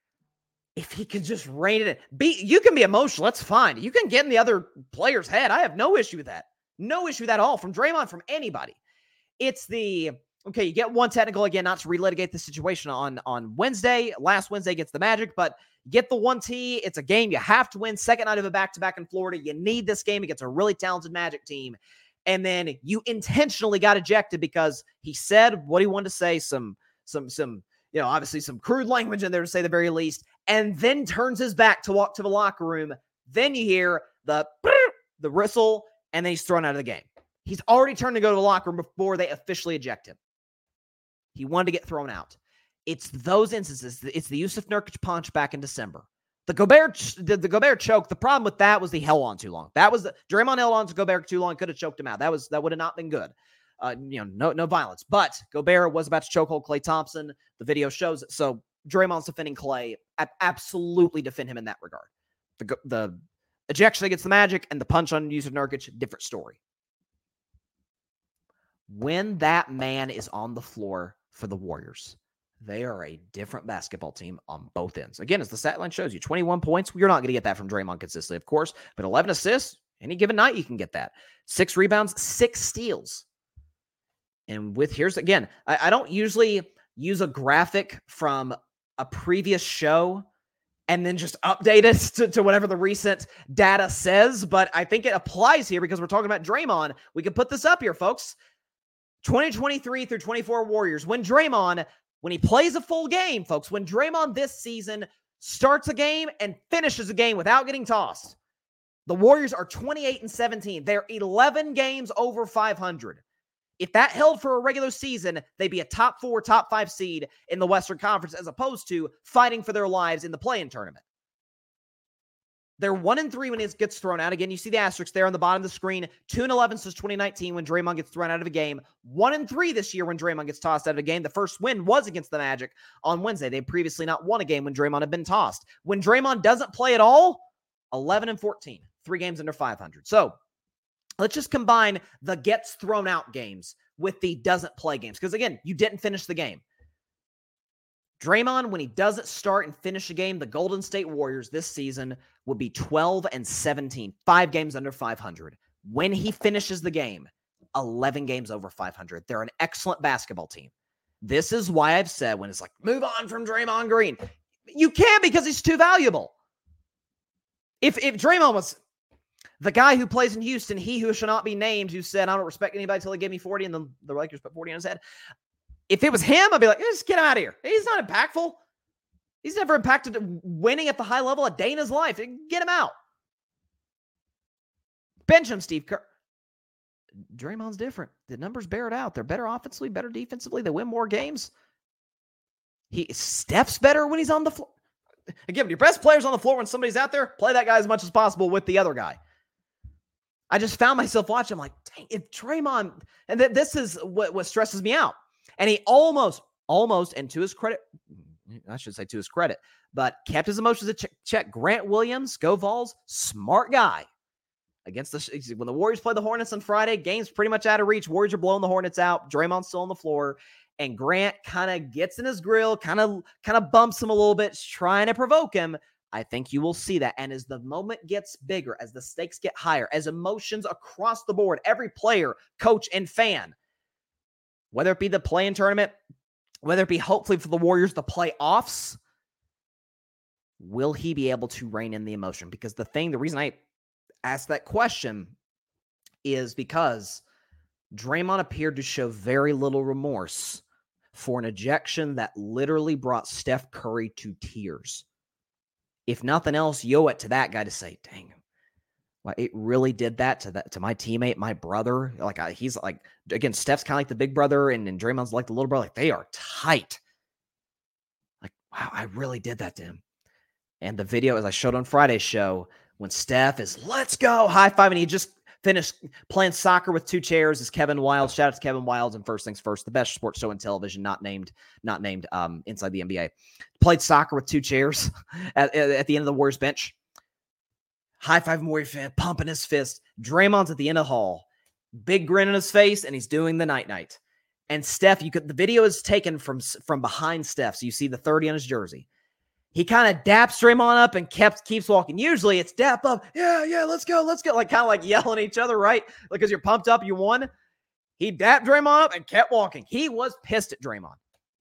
if he can just rein it in. Be, you can be emotional. That's fine. You can get in the other player's head. I have no issue with that. No issue with that at all. From Draymond, from anybody. It's the, okay, you get one technical, again, not to relitigate the situation on, on Wednesday, last Wednesday against the Magic, but get the one T. It's a game you have to win. Second night of a back-to-back in Florida. You need this game against a really talented Magic team. And then you intentionally got ejected because he said what he wanted to say, some, some, some, you know, obviously some crude language in there to say the very least, and then turns his back to walk to the locker room. Then you hear the, the whistle, and then he's thrown out of the game. He's already turned to go to the locker room before they officially eject him. He wanted to get thrown out. It's those instances. It's the Yusuf Nurkic punch back in December. The Gobert, the, the Gobert choke, the problem with that was he held on too long. That was the, Draymond held on to Gobert too long, could have choked him out. That was that would have not been good. Uh, you know, no no violence. But Gobert was about to chokehold Klay Thompson. The video shows it. So Draymond's defending Klay. I absolutely defend him in that regard. The the ejection against the Magic and the punch on Yusuf Nurkic, different story. When that man is on the floor for the Warriors, they are a different basketball team on both ends. Again, as the stat line shows you, twenty-one points. You're not going to get that from Draymond consistently, of course, but eleven assists, any given night you can get that. Six rebounds, six steals. And with, here's, again, I, I don't usually use a graphic from a previous show and then just update it to, to whatever the recent data says, but I think it applies here because we're talking about Draymond. We can put this up here, folks. twenty twenty-three through twenty-four Warriors. When Draymond When he plays a full game, folks, when Draymond this season starts a game and finishes a game without getting tossed, the Warriors are twenty-eight and seventeen. They're eleven games over five hundred. If that held for a regular season, they'd be a top four, top five seed in the Western Conference as opposed to fighting for their lives in the play-in tournament. They're one and three when it gets thrown out. Again, you see the asterisk there on the bottom of the screen. two and eleven since twenty nineteen when Draymond gets thrown out of a game. one and three this year when Draymond gets tossed out of a game. The first win was against the Magic on Wednesday. They'd previously not won a game when Draymond had been tossed. When Draymond doesn't play at all, eleven and fourteen. Three games under five hundred. So let's just combine the gets thrown out games with the doesn't play games. Because again, you didn't finish the game. Draymond, when he doesn't start and finish a game, the Golden State Warriors this season would be twelve and seventeen, five games under five hundred. When he finishes the game, eleven games over five hundred. They're an excellent basketball team. This is why I've said when it's like, move on from Draymond Green. You can't because he's too valuable. If, if Draymond was the guy who plays in Houston, he who shall not be named, who said, I don't respect anybody until they give me forty, and the, the Lakers put forty on his head. If it was him, I'd be like, just get him out of here. He's not impactful. He's never impacted winning at the high level a day in his life. Get him out. Bench him, Steve Kerr. Draymond's different. The numbers bear it out. They're better offensively, better defensively. They win more games. He Steph's better when he's on the floor. Again, your best player's on the floor when somebody's out there, play that guy as much as possible with the other guy. I just found myself watching. I'm like, dang, if Draymond, and th- this is what, what stresses me out. And he almost, almost, and to his credit, I should say to his credit, but kept his emotions in check. check. Grant Williams, go Vols, smart guy. Against the when the Warriors play the Hornets on Friday, game's pretty much out of reach. Warriors are blowing the Hornets out. Draymond's still on the floor, and Grant kind of gets in his grill, kind of kind of bumps him a little bit, trying to provoke him. I think you will see that. And as the moment gets bigger, as the stakes get higher, as emotions across the board, every player, coach, and fan, whether it be the play-in tournament, whether it be hopefully for the Warriors, the playoffs, will he be able to rein in the emotion? Because the thing, the reason I asked that question is because Draymond appeared to show very little remorse for an ejection that literally brought Steph Curry to tears. If nothing else, you owe it to that guy to say, dang, like it really did that to that to my teammate, my brother. Like I, he's like, again, Steph's kind of like the big brother, and, and Draymond's like the little brother. Like they are tight. Like, wow, I really did that to him. And the video, as I showed on Friday's show, when Steph is, let's go, high five, and he just finished playing soccer with two chairs, is Kevin Wild. Shout out to Kevin Wild. And first things first, the best sports show in television, not named, not named um, inside the N B A. Played soccer with two chairs at, at the end of the Warriors bench. High five Warrior fan, pumping his fist. Draymond's at the end of the hall. Big grin on his face, and he's doing the night-night. And Steph, you could the video is taken from, from behind Steph, so you see the thirty on his jersey. He kind of daps Draymond up and kept keeps walking. Usually it's dap up. Yeah, yeah, let's go, let's go. Like kind of like yelling at each other, right? Because you're pumped up, you won. He dapped Draymond up and kept walking. He was pissed at Draymond.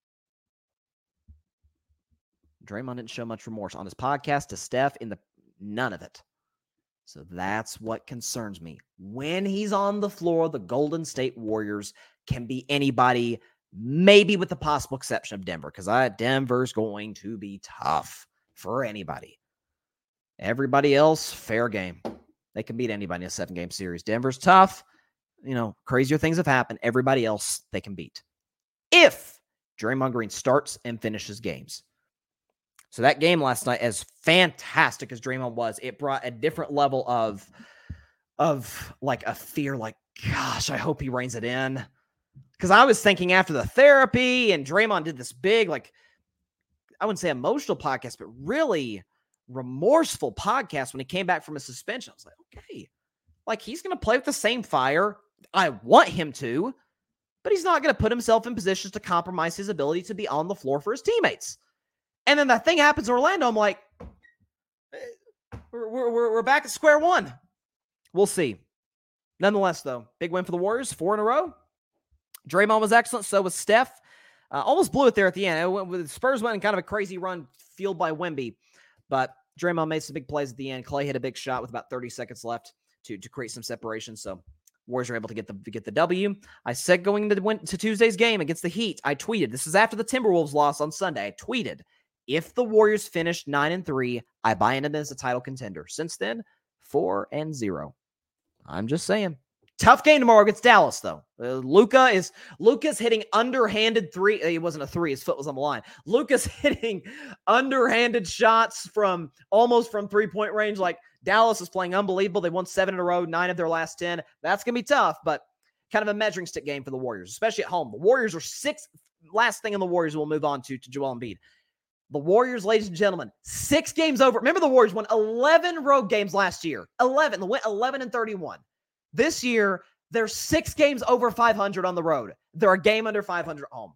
Draymond didn't show much remorse on his podcast to Steph in the none of it. So that's what concerns me. When he's on the floor, the Golden State Warriors can be anybody, maybe with the possible exception of Denver, because I Denver's going to be tough for anybody. Everybody else, fair game. They can beat anybody in a seven-game series. Denver's tough. You know, crazier things have happened. Everybody else, they can beat. If Draymond Green starts and finishes games. So that game last night, as fantastic as Draymond was, it brought a different level of, of like a fear, like, gosh, I hope he reins it in. Because I was thinking after the therapy and Draymond did this big, like, I wouldn't say emotional podcast, but really remorseful podcast when he came back from a suspension. I was like, okay, like he's going to play with the same fire. I want him to, but he's not going to put himself in positions to compromise his ability to be on the floor for his teammates. And then that thing happens in Orlando. I'm like, we're, we're, we're back at square one. We'll see. Nonetheless, though, big win for the Warriors, four in a row. Draymond was excellent. So was Steph. Uh, almost blew it there at the end. It went, the Spurs went in kind of a crazy run fueled by Wemby. But Draymond made some big plays at the end. Clay hit a big shot with about thirty seconds left to, to create some separation. So Warriors are able to get the to get the W. I said going into went to Tuesday's game against the Heat, I tweeted, this is after the Timberwolves loss on Sunday. I tweeted, if the Warriors finished nine and three, I buy into them as a title contender. Since then, four and zero. I'm just saying. Tough game tomorrow against Dallas, though. Uh, Luka is Luka's hitting underhanded three. It wasn't a three. His foot was on the line. Luka's hitting underhanded shots from almost from three-point range. Like Dallas is playing unbelievable. They won seven in a row, nine of their last ten. That's going to be tough, but kind of a measuring stick game for the Warriors, especially at home. The Warriors are six. Last thing in the Warriors we'll move on to, to Joel Embiid. The Warriors, ladies and gentlemen, six games over. Remember the Warriors won eleven road games last year. eleven. They went eleven and thirty-one. This year, they're six games over five hundred on the road. They're a game under five hundred at home.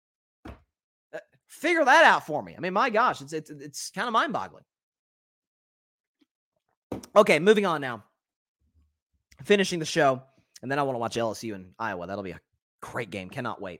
Figure that out for me. I mean, my gosh, it's it's, it's kind of mind-boggling. Okay, moving on now. Finishing the show, and then I want to watch L S U and Iowa. That'll be a great game. Cannot wait.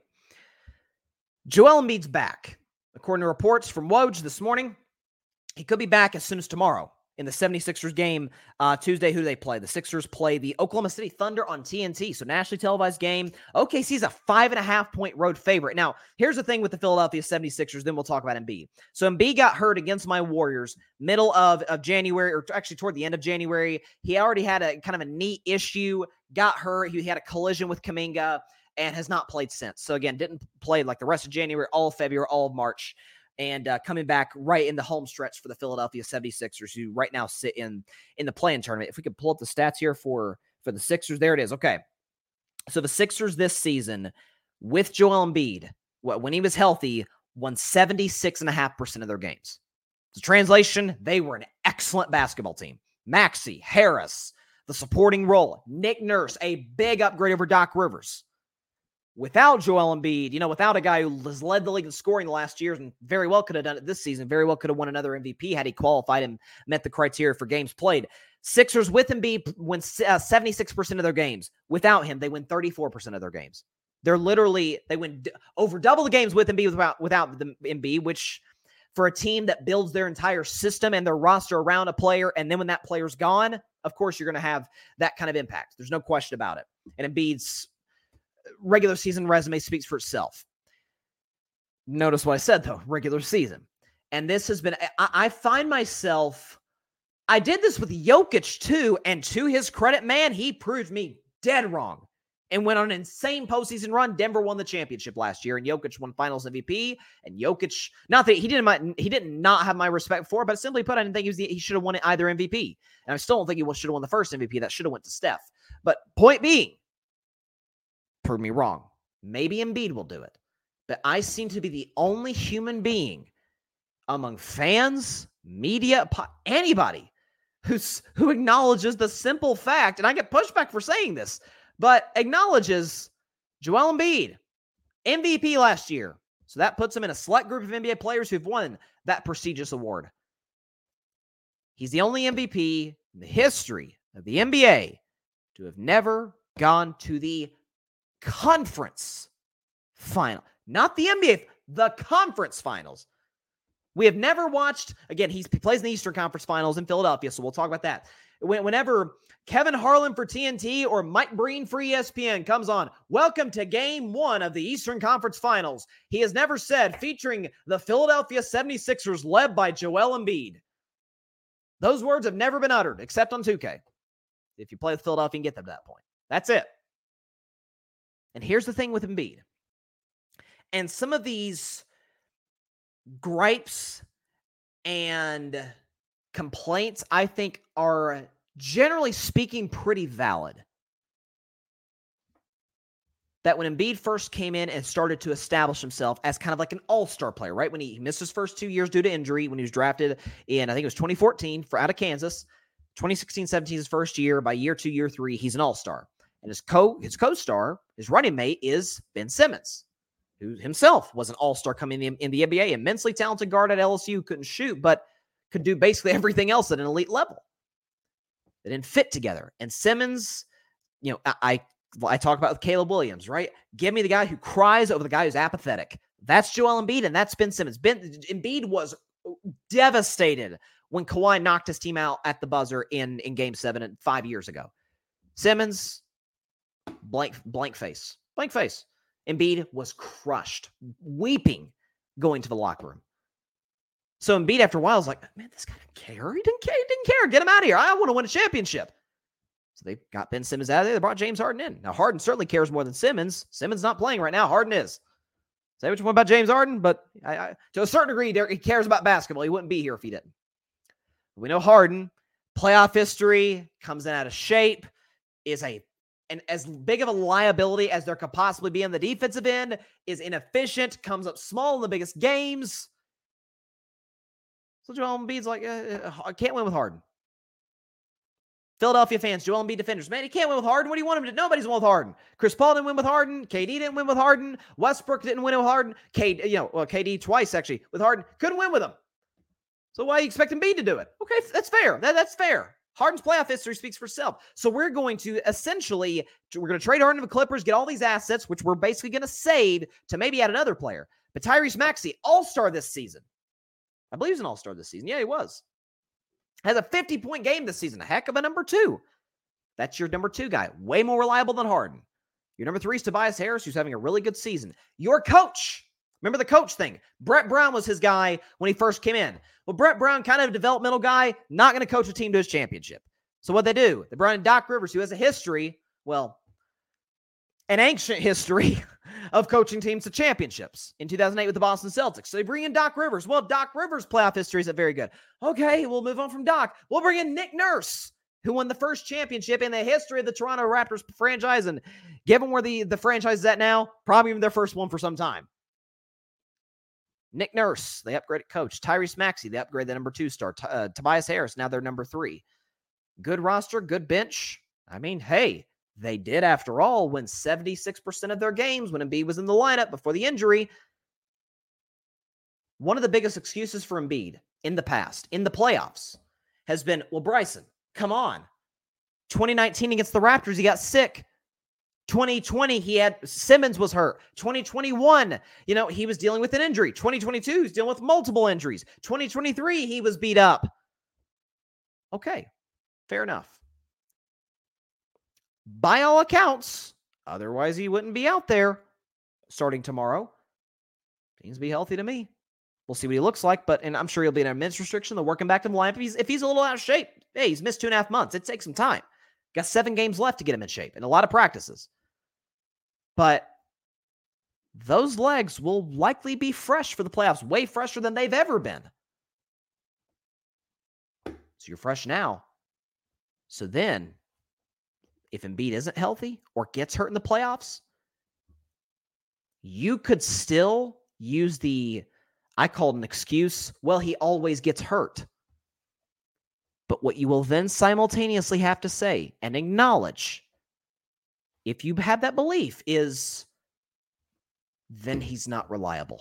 Joel Embiid's back. According to reports from Woj this morning, he could be back as soon as tomorrow in the seventy-sixers game. Uh, Tuesday, who do they play? The Sixers play the Oklahoma City Thunder on T N T, so nationally televised game. O K C's a five and a half point road favorite. Now, here's the thing with the Philadelphia seventy-sixers, then we'll talk about Embiid. So Embiid got hurt against my Warriors middle of, of January, or actually toward the end of January. He already had a kind of a knee issue, got hurt. He had a collision with Kuminga and has not played since. So again, didn't play like the rest of January, all of February, all of March. And uh, coming back right in the home stretch for the Philadelphia seventy-sixers, who right now sit in, in the play-in tournament. If we could pull up the stats here for, for the Sixers, there it is. Okay. So the Sixers this season with Joel Embiid, when he was healthy, won seventy-six point five percent of their games. So translation, they were an excellent basketball team. Maxey, Harris, the supporting role. Nick Nurse, a big upgrade over Doc Rivers. Without Joel Embiid, you know, without a guy who has led the league in scoring the last years and very well could have done it this season, very well could have won another M V P had he qualified and met the criteria for games played. Sixers with Embiid win uh, seventy-six percent of their games. Without him, they win thirty-four percent of their games. They're literally, they win d- over double the games with Embiid without, without the Embiid, which for a team that builds their entire system and their roster around a player, and then when that player's gone, of course you're going to have that kind of impact. There's no question about it. And Embiid's regular season resume speaks for itself. Notice what I said, though, regular season. And this has been, I, I find myself, I did this with Jokic too, and to his credit, man, he proved me dead wrong and went on an insane postseason run. Denver won the championship last year, and Jokic won finals M V P, and Jokic, not that he didn't, he didn't not have my respect for, but simply put, I didn't think he was the, he should have won either M V P. And I still don't think he should have won the first M V P. That should have went to Steph. But point being, prove me wrong. Maybe Embiid will do it. But I seem to be the only human being among fans, media, anybody who's, who acknowledges the simple fact, and I get pushback for saying this, but acknowledges Joel Embiid, M V P last year. So that puts him in a select group of N B A players who've won that prestigious award. He's the only M V P in the history of the N B A to have never gone to the conference final. Not the N B A, the conference finals. We have never watched, again, he's, he plays in the Eastern Conference Finals in Philadelphia, so we'll talk about that. When, whenever Kevin Harlan for T N T or Mike Breen for E S P N comes on, welcome to game one of the Eastern Conference Finals, he has never said, featuring the Philadelphia seventy-sixers led by Joel Embiid. Those words have never been uttered, except on two K. If you play with Philadelphia and get them to that point. That's it. And here's the thing with Embiid. And some of these gripes and complaints, I think, are generally speaking pretty valid. That when Embiid first came in and started to establish himself as kind of like an all-star player, right? When he missed his first two years due to injury, when he was drafted in, I think it was twenty fourteen for out of Kansas, twenty sixteen seventeen his first year. By year two, year three, he's an all-star. And his co his co-star, his running mate, is Ben Simmons, who himself was an all-star coming in, in the N B A, immensely talented guard at L S U, couldn't shoot, but could do basically everything else at an elite level. They didn't fit together. And Simmons, you know, I, I I talk about with Caleb Williams, right? Give me the guy who cries over the guy who's apathetic. That's Joel Embiid, and that's Ben Simmons. Ben Embiid was devastated when Kawhi knocked his team out at the buzzer in, in Game seven five years ago. Simmons, Blank, blank face. Blank face. Embiid was crushed, weeping, going to the locker room. So Embiid, after a while, was like, man, this guy didn't care. He didn't care. He didn't care. Get him out of here. I want to win a championship. So they got Ben Simmons out of there. They brought James Harden in. Now, Harden certainly cares more than Simmons. Simmons not playing right now. Harden is. Say what you want about James Harden, but I, I, to a certain degree, he cares about basketball. He wouldn't be here if he didn't. We know Harden, playoff history, comes in out of shape, is a and as big of a liability as there could possibly be on the defensive end, is inefficient, comes up small in the biggest games. So Joel Embiid's like, uh, I can't win with Harden. Philadelphia fans, Joel Embiid defenders, man, he can't win with Harden. What do you want him to do? Nobody's won with Harden. Chris Paul didn't win with Harden. K D didn't win with Harden. Westbrook didn't win with Harden. K, you know, well, K D twice actually with Harden. Couldn't win with him. So why do you expect Embiid to do it? Okay, that's fair. That, that's fair. Harden's playoff history speaks for itself. So we're going to essentially, we're going to trade Harden to the Clippers, get all these assets, which we're basically going to save to maybe add another player. But Tyrese Maxey, all-star this season. I believe he's an all-star this season. Yeah, he was. Has a fifty-point game this season. A heck of a number two. That's your number two guy. Way more reliable than Harden. Your number three is Tobias Harris, who's having a really good season. Your coach. Remember the coach thing. Brett Brown was his guy when he first came in. Well, Brett Brown, kind of a developmental guy, not going to coach a team to his championship. So what they do, they brought in Doc Rivers, who has a history, well, an ancient history of coaching teams to championships in two thousand eight with the Boston Celtics. So they bring in Doc Rivers. Well, Doc Rivers' playoff history isn't very good. Okay, we'll move on from Doc. We'll bring in Nick Nurse, who won the first championship in the history of the Toronto Raptors franchise. And given where the, the franchise is at now, probably even their first one for some time. Nick Nurse, they upgraded coach. Tyrese Maxey, they upgraded the number two star. T- uh, Tobias Harris, now they're number three. Good roster, good bench. I mean, hey, they did, after all, win seventy-six percent of their games when Embiid was in the lineup before the injury. One of the biggest excuses for Embiid in the past, in the playoffs, has been, well, Bryson, come on. twenty nineteen against the Raptors, he got sick. twenty twenty, he had, Simmons was hurt. twenty twenty-one, you know, he was dealing with an injury. twenty twenty-two, he's dealing with multiple injuries. twenty twenty-three, he was beat up. Okay, fair enough. By all accounts, otherwise he wouldn't be out there starting tomorrow. Seems to be healthy to me. We'll see what he looks like, but and I'm sure he'll be in a minutes restriction. They'll work him back to the lineup. If he's, if he's a little out of shape, hey, he's missed two and a half months. It takes some time. Got seven games left to get him in shape and a lot of practices. But those legs will likely be fresh for the playoffs, way fresher than they've ever been. So you're fresh now. So then, if Embiid isn't healthy or gets hurt in the playoffs, you could still use the, I call it an excuse, well, he always gets hurt. But what you will then simultaneously have to say and acknowledge, if you have that belief, is then he's not reliable.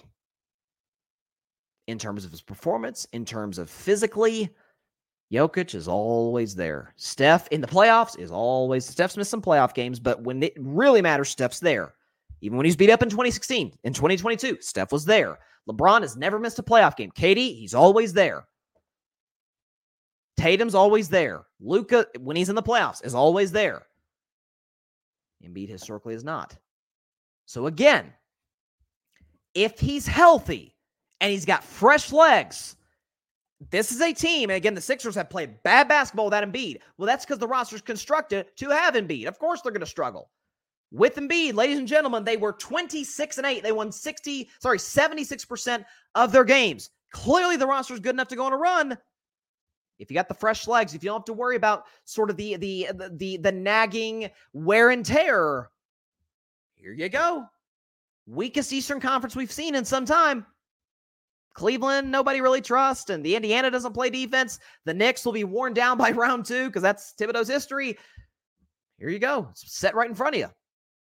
In terms of his performance, in terms of physically, Jokic is always there. Steph in the playoffs is always, Steph's missed some playoff games, but when it really matters, Steph's there. Even when he's beat up in twenty sixteen, in twenty twenty-two, Steph was there. LeBron has never missed a playoff game. K D, he's always there. Tatum's always there. Luka, when he's in the playoffs, is always there. Embiid historically is not. So again, if he's healthy and he's got fresh legs, this is a team, and again, the Sixers have played bad basketball without Embiid. Well, that's because the roster's constructed to have Embiid. Of course they're going to struggle. With Embiid, ladies and gentlemen, they were twenty-six and eight. They won sixty, sorry, seventy-six percent of their games. Clearly the roster's good enough to go on a run. If you got the fresh legs, if you don't have to worry about sort of the the the the, the nagging wear and tear, here you go. Weakest Eastern Conference we've seen in some time. Cleveland, nobody really trusts, and the Indiana doesn't play defense. The Knicks will be worn down by round two because that's Thibodeau's history. Here you go. It's set right in front of you.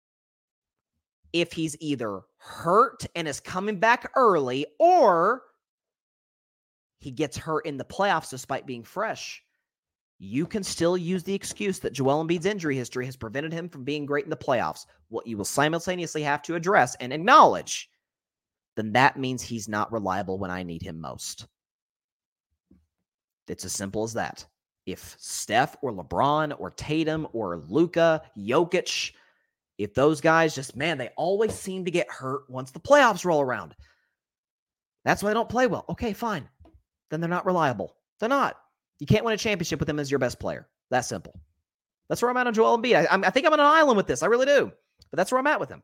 If he's either hurt and is coming back early, or he gets hurt in the playoffs despite being fresh, you can still use the excuse that Joel Embiid's injury history has prevented him from being great in the playoffs. What you will simultaneously have to address and acknowledge, then that means he's not reliable when I need him most. It's as simple as that. If Steph or LeBron or Tatum or Luka, Jokic, if those guys just, man, they always seem to get hurt once the playoffs roll around. That's why they don't play well. Okay, fine. Then they're not reliable. They're not. You can't win a championship with them as your best player. That simple. That's where I'm at on Joel Embiid. I, I think I'm on an island with this. I really do. But that's where I'm at with him.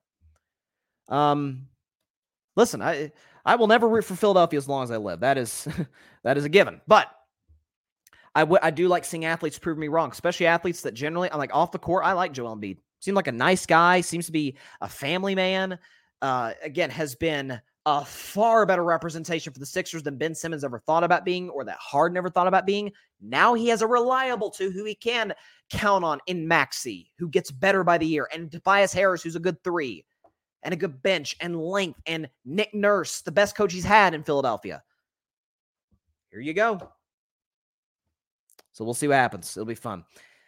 Um, listen, I I will never root for Philadelphia as long as I live. That is that is a given. But I, w- I do like seeing athletes prove me wrong, especially athletes that generally, I'm like off the court, I like Joel Embiid. Seems like a nice guy, seems to be a family man. Uh, again, has been a far better representation for the Sixers than Ben Simmons ever thought about being, or that Harden never thought about being. Now he has a reliable two who he can count on in Maxey, who gets better by the year, and Tobias Harris, who's a good three, and a good bench and length, and Nick Nurse, the best coach he's had in Philadelphia. Here you go. So we'll see what happens. It'll be fun.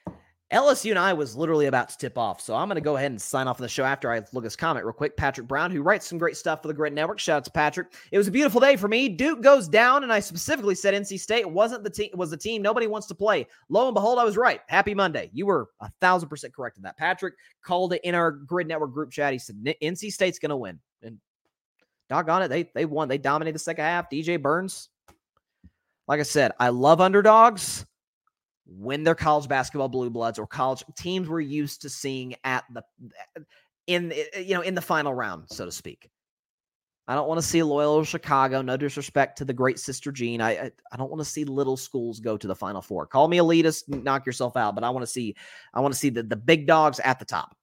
L S U and I was literally about to tip off, so I'm going to go ahead and sign off on the show after I look at this comment real quick. Patrick Brown, who writes some great stuff for the Grid Network. Shout out to Patrick. It was a beautiful day for me. Duke goes down, and I specifically said N C State wasn't the team. Was the team nobody wants to play. Lo and behold, I was right. Happy Monday. You were a thousand percent correct in that. Patrick called it in our Grid Network group chat. He said N C State's going to win, and doggone it, they they won. They dominated the second half. D J Burns. Like I said, I love underdogs when they're college basketball blue bloods or college teams we're used to seeing at the in you know in the final round, so to speak. I don't want to see Loyola Chicago. No disrespect to the great Sister Jean. I I, I don't want to see little schools go to the Final Four. Call me elitist, knock yourself out, but I want to see I want to see the, the big dogs at the top.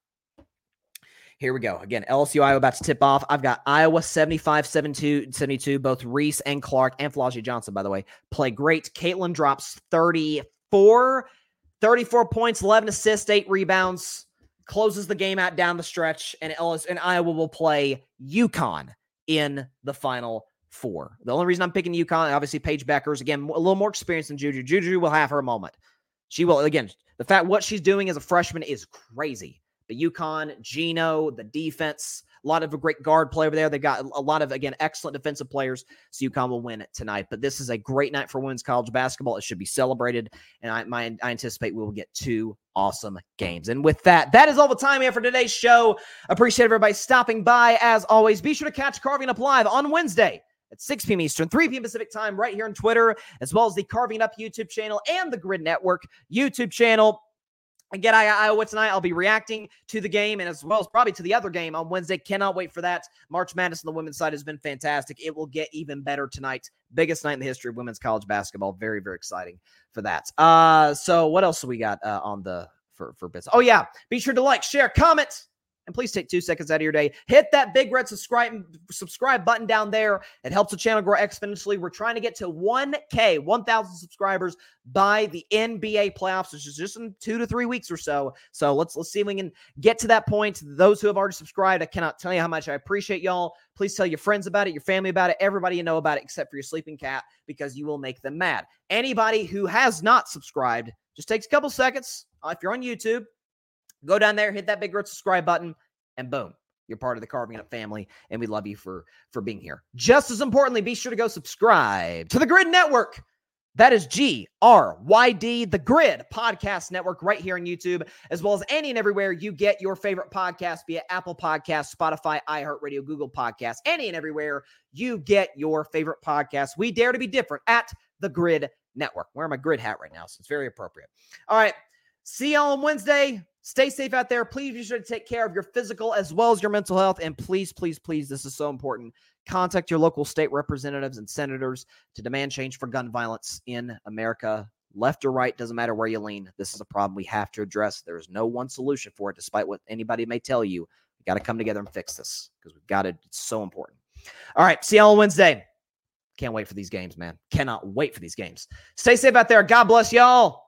Here we go. Again, L S U Iowa about to tip off. I've got Iowa seventy-five seventy-two. Both Reese and Clark and Flaugy Johnson, by the way, play great. Caitlin drops thirty-four, thirty-four points, eleven assists, eight rebounds, closes the game out down the stretch, and L S U and Iowa will play UConn in the Final Four. The only reason I'm picking UConn, obviously Paige Beckers, again, a little more experience than Juju. Juju will have her moment. She will, again, the fact what she's doing as a freshman is crazy. But UConn, Gino, the defense, a lot of a great guard play over there. They've got a lot of, again, excellent defensive players. So UConn will win it tonight. But this is a great night for women's college basketball. It should be celebrated. And I, my, I anticipate we will get two awesome games. And with that, that is all the time we have for today's show. Appreciate everybody stopping by. As always, be sure to catch Carving Up Live on Wednesday at six p.m. Eastern, three p.m. Pacific time, right here on Twitter, as well as the Carving Up YouTube channel and the Grid Network YouTube channel. Again, I, Iowa tonight, I'll be reacting to the game and as well as probably to the other game on Wednesday. Cannot wait for that. March Madness on the women's side has been fantastic. It will get even better tonight. Biggest night in the history of women's college basketball. Very, very exciting for that. Uh, so what else do we got uh, on the for, for bits? Oh, yeah. Be sure to like, share, comment, and please take two seconds out of your day. Hit that big red subscribe subscribe button down there. It helps the channel grow exponentially. We're trying to get to one K, one thousand subscribers by the N B A playoffs, which is just in two to three weeks or so. So let's let's see if we can get to that point. Those who have already subscribed, I cannot tell you how much I appreciate y'all. Please tell your friends about it, your family about it, everybody you know about it, except for your sleeping cat, because you will make them mad. Anybody who has not subscribed, just takes a couple seconds. Uh, if you're on YouTube, go down there, hit that big red subscribe button, and boom, you're part of the Carving Up family, and we love you for, for being here. Just as importantly, be sure to go subscribe to the Grid Network. That is G R Y D, the Grid Podcast Network, right here on YouTube, as well as any and everywhere you get your favorite podcast, be it Apple Podcasts, Spotify, iHeartRadio, Google Podcasts, any and everywhere you get your favorite podcasts. We dare to be different at the Grid Network. I'm wearing my Grid hat right now, so it's very appropriate. All right, see y'all on Wednesday. Stay safe out there. Please be sure to take care of your physical as well as your mental health. And please, please, please, this is so important. Contact your local state representatives and senators to demand change for gun violence in America. Left or right, doesn't matter where you lean. This is a problem we have to address. There is no one solution for it, despite what anybody may tell you. We got to come together and fix this because we've got to. It's so important. All right, see y'all on Wednesday. Can't wait for these games, man. Cannot wait for these games. Stay safe out there. God bless y'all.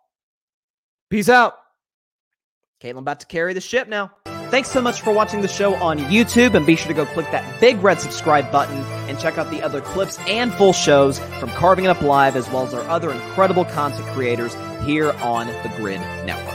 Peace out. Caitlin about to carry the ship now. Thanks so much for watching the show on YouTube, and be sure to go click that big red subscribe button and check out the other clips and full shows from Carving It Up Live, as well as our other incredible content creators here on the Grid Network.